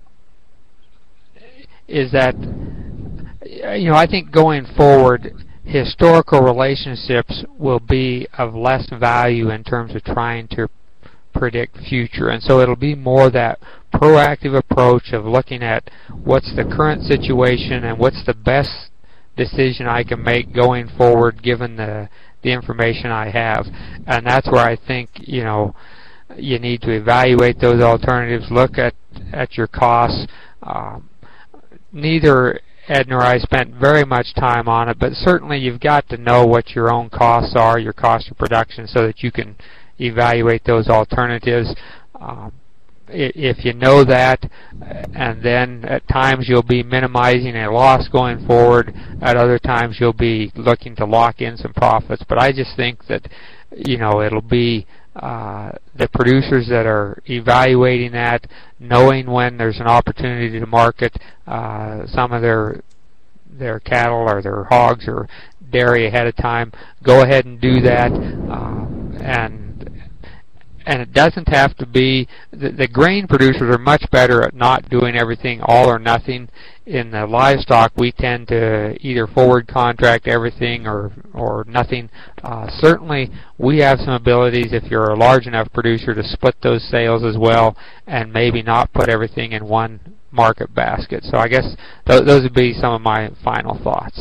is that, you know, I think going forward, historical relationships will be of less value in terms of trying to predict future, and so it'll be more that proactive approach of looking at what's the current situation and what's the best decision I can make going forward given the the information I have. And that's where I think, you know, you need to evaluate those alternatives, look at at your costs. Um, neither Ed nor I spent very much time on it, but certainly you've got to know what your own costs are, your cost of production, so that you can evaluate those alternatives. Um, if you know that, and then at times you'll be minimizing a loss going forward, at other times you'll be looking to lock in some profits. But I just think that, you know, it'll be uh, the producers that are evaluating that, knowing when there's an opportunity to market uh, some of their their cattle or their hogs or dairy ahead of time, go ahead and do that. Uh, and And it doesn't have to be, the, the grain producers are much better at not doing everything all or nothing. In the livestock, we tend to either forward contract everything or, or nothing. Uh, certainly, we have some abilities, if you're a large enough producer, to split those sales as well and maybe not put everything in one market basket. So I guess th- those would be some of my final thoughts.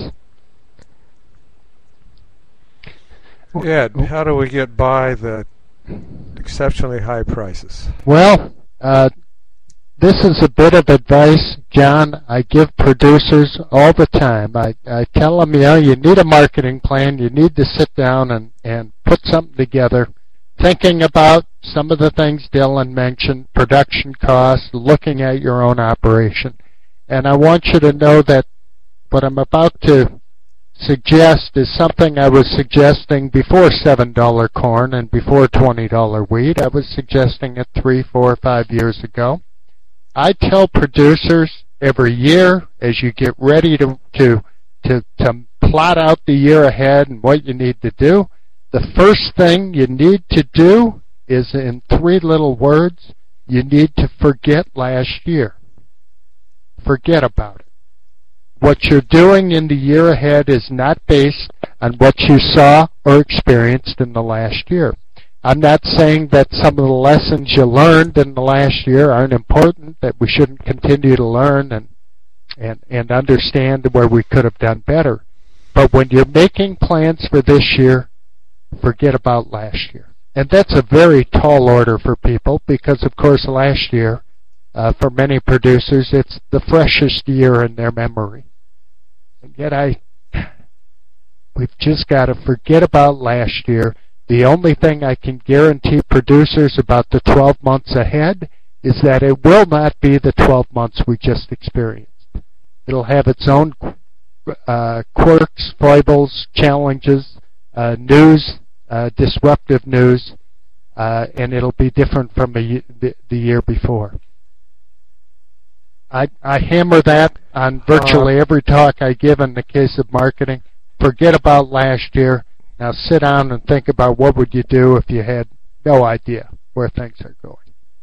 Ed, how do we get by the exceptionally high prices? Well, uh, this is a bit of advice, John, I give producers all the time. I, I tell them, you know, you need a marketing plan. You need to sit down and, and put something together, thinking about some of the things Dylan mentioned, production costs, looking at your own operation. And I want you to know that what I'm about to suggest is something I was suggesting before seven dollar corn and before twenty dollar wheat. I was suggesting it three, four, five years ago. I tell producers every year, as you get ready to, to, to, to plot out the year ahead and what you need to do, the first thing you need to do is, in three little words, you need to forget last year. Forget about it. What you're doing in the year ahead is not based on what you saw or experienced in the last year. I'm not saying that some of the lessons you learned in the last year aren't important, that we shouldn't continue to learn and, and, and understand where we could have done better. But when you're making plans for this year, forget about last year. And that's a very tall order for people because, of course, last year, uh, for many producers, it's the freshest year in their memory. And yet I, we've just got to forget about last year. The only thing I can guarantee producers about the twelve months ahead is that it will not be the twelve months we just experienced. It'll have its own uh, quirks, foibles, challenges, uh, news, uh, disruptive news, uh, and it'll be different from a, the, the year before. I, I hammer that on virtually every talk I give in the case of marketing. Forget about last year. Now sit down and think about what would you do if you had no idea where things are going.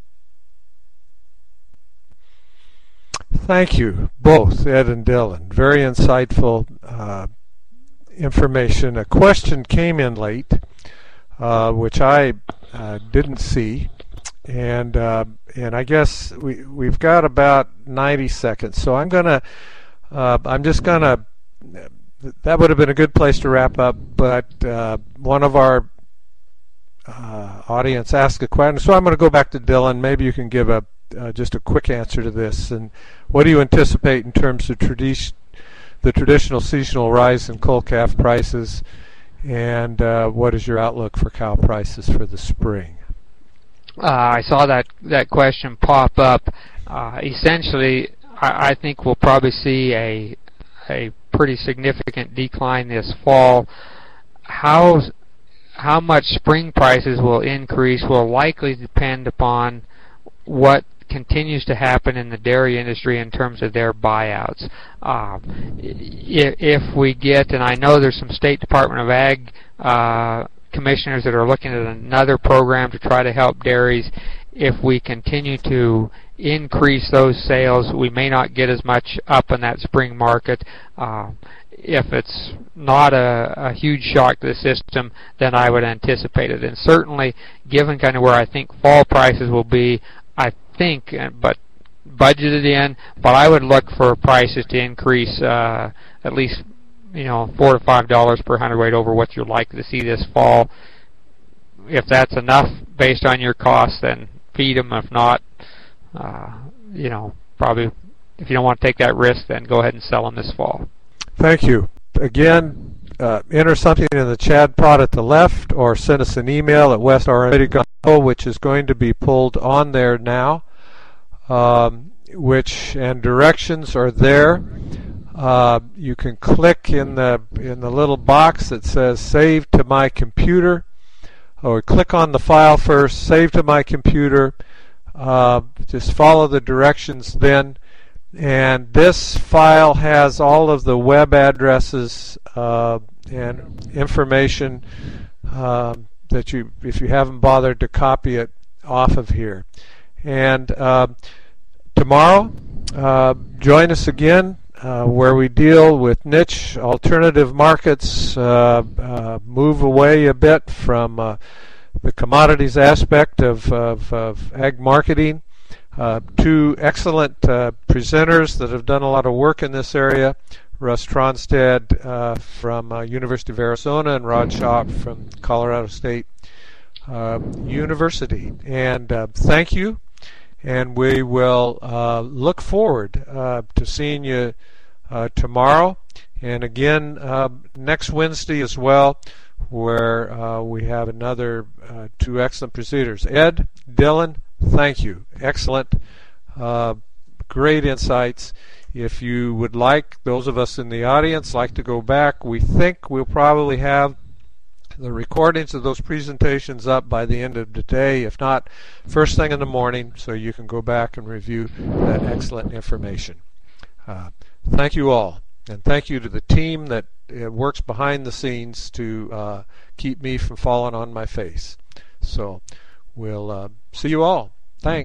Thank you, both Ed and Dylan. Very insightful uh, information. A question came in late, uh, which I uh, didn't see. And uh, and I guess we we've got about ninety seconds, so I'm gonna uh, I'm just gonna that would have been a good place to wrap up. But uh, one of our uh, audience asked a question, so I'm going to go back to Dylan. Maybe you can give a uh, just a quick answer to this. And what do you anticipate in terms of tradi- the traditional seasonal rise in coal calf prices, and uh, what is your outlook for cow prices for the spring? Uh, I saw that, that question pop up. Uh, essentially, I, I think we'll probably see a a pretty significant decline this fall. how how much spring prices will increase will likely depend upon what continues to happen in the dairy industry in terms of their buyouts. Uh, if, if we get, and I know there's some State Department of Ag uh, commissioners that are looking at another program to try to help dairies. If we continue to increase those sales, we may not get as much up in that spring market. Uh, if it's not a, a huge shock to the system, then I would anticipate it. And certainly, given kind of where I think fall prices will be, I think, but budgeted in, but I would look for prices to increase uh, at least, you know, four to five dollars per hundredweight over what you're likely to see this fall. If that's enough based on your costs, then feed them. If not, uh, you know, probably if you don't want to take that risk, then go ahead and sell them this fall. Thank you. Again, uh, enter something in the chat pod at the left, or send us an email at west r m dot com, which is going to be pulled on there now, um, which and directions are there. Uh, you can click in the in the little box that says "Save to my computer," or click on the file first, "Save to my computer." Uh, just follow the directions then. And this file has all of the web addresses uh, and information uh, that you, if you haven't bothered to copy it off of here. And uh, tomorrow, uh, join us again uh, where we deal with niche alternative markets, uh, uh, move away a bit from uh, the commodities aspect of, of, of ag marketing. Uh, two excellent uh, presenters that have done a lot of work in this area, Russ Tronstad uh, from uh, University of Arizona and Rod Schaap from Colorado State uh, University. And uh, thank you, and we will uh, look forward uh, to seeing you uh, tomorrow, and again uh, next Wednesday as well, where uh, we have another uh, two excellent presenters. Ed, Dylan, thank you. Excellent. Uh, great insights. If you would like, those of us in the audience like to go back, we think we'll probably have the recordings of those presentations up by the end of the day, if not first thing in the morning, so you can go back and review that excellent information. Uh, thank you all, and thank you to the team that uh, works behind the scenes to uh, keep me from falling on my face. So we'll uh, see you all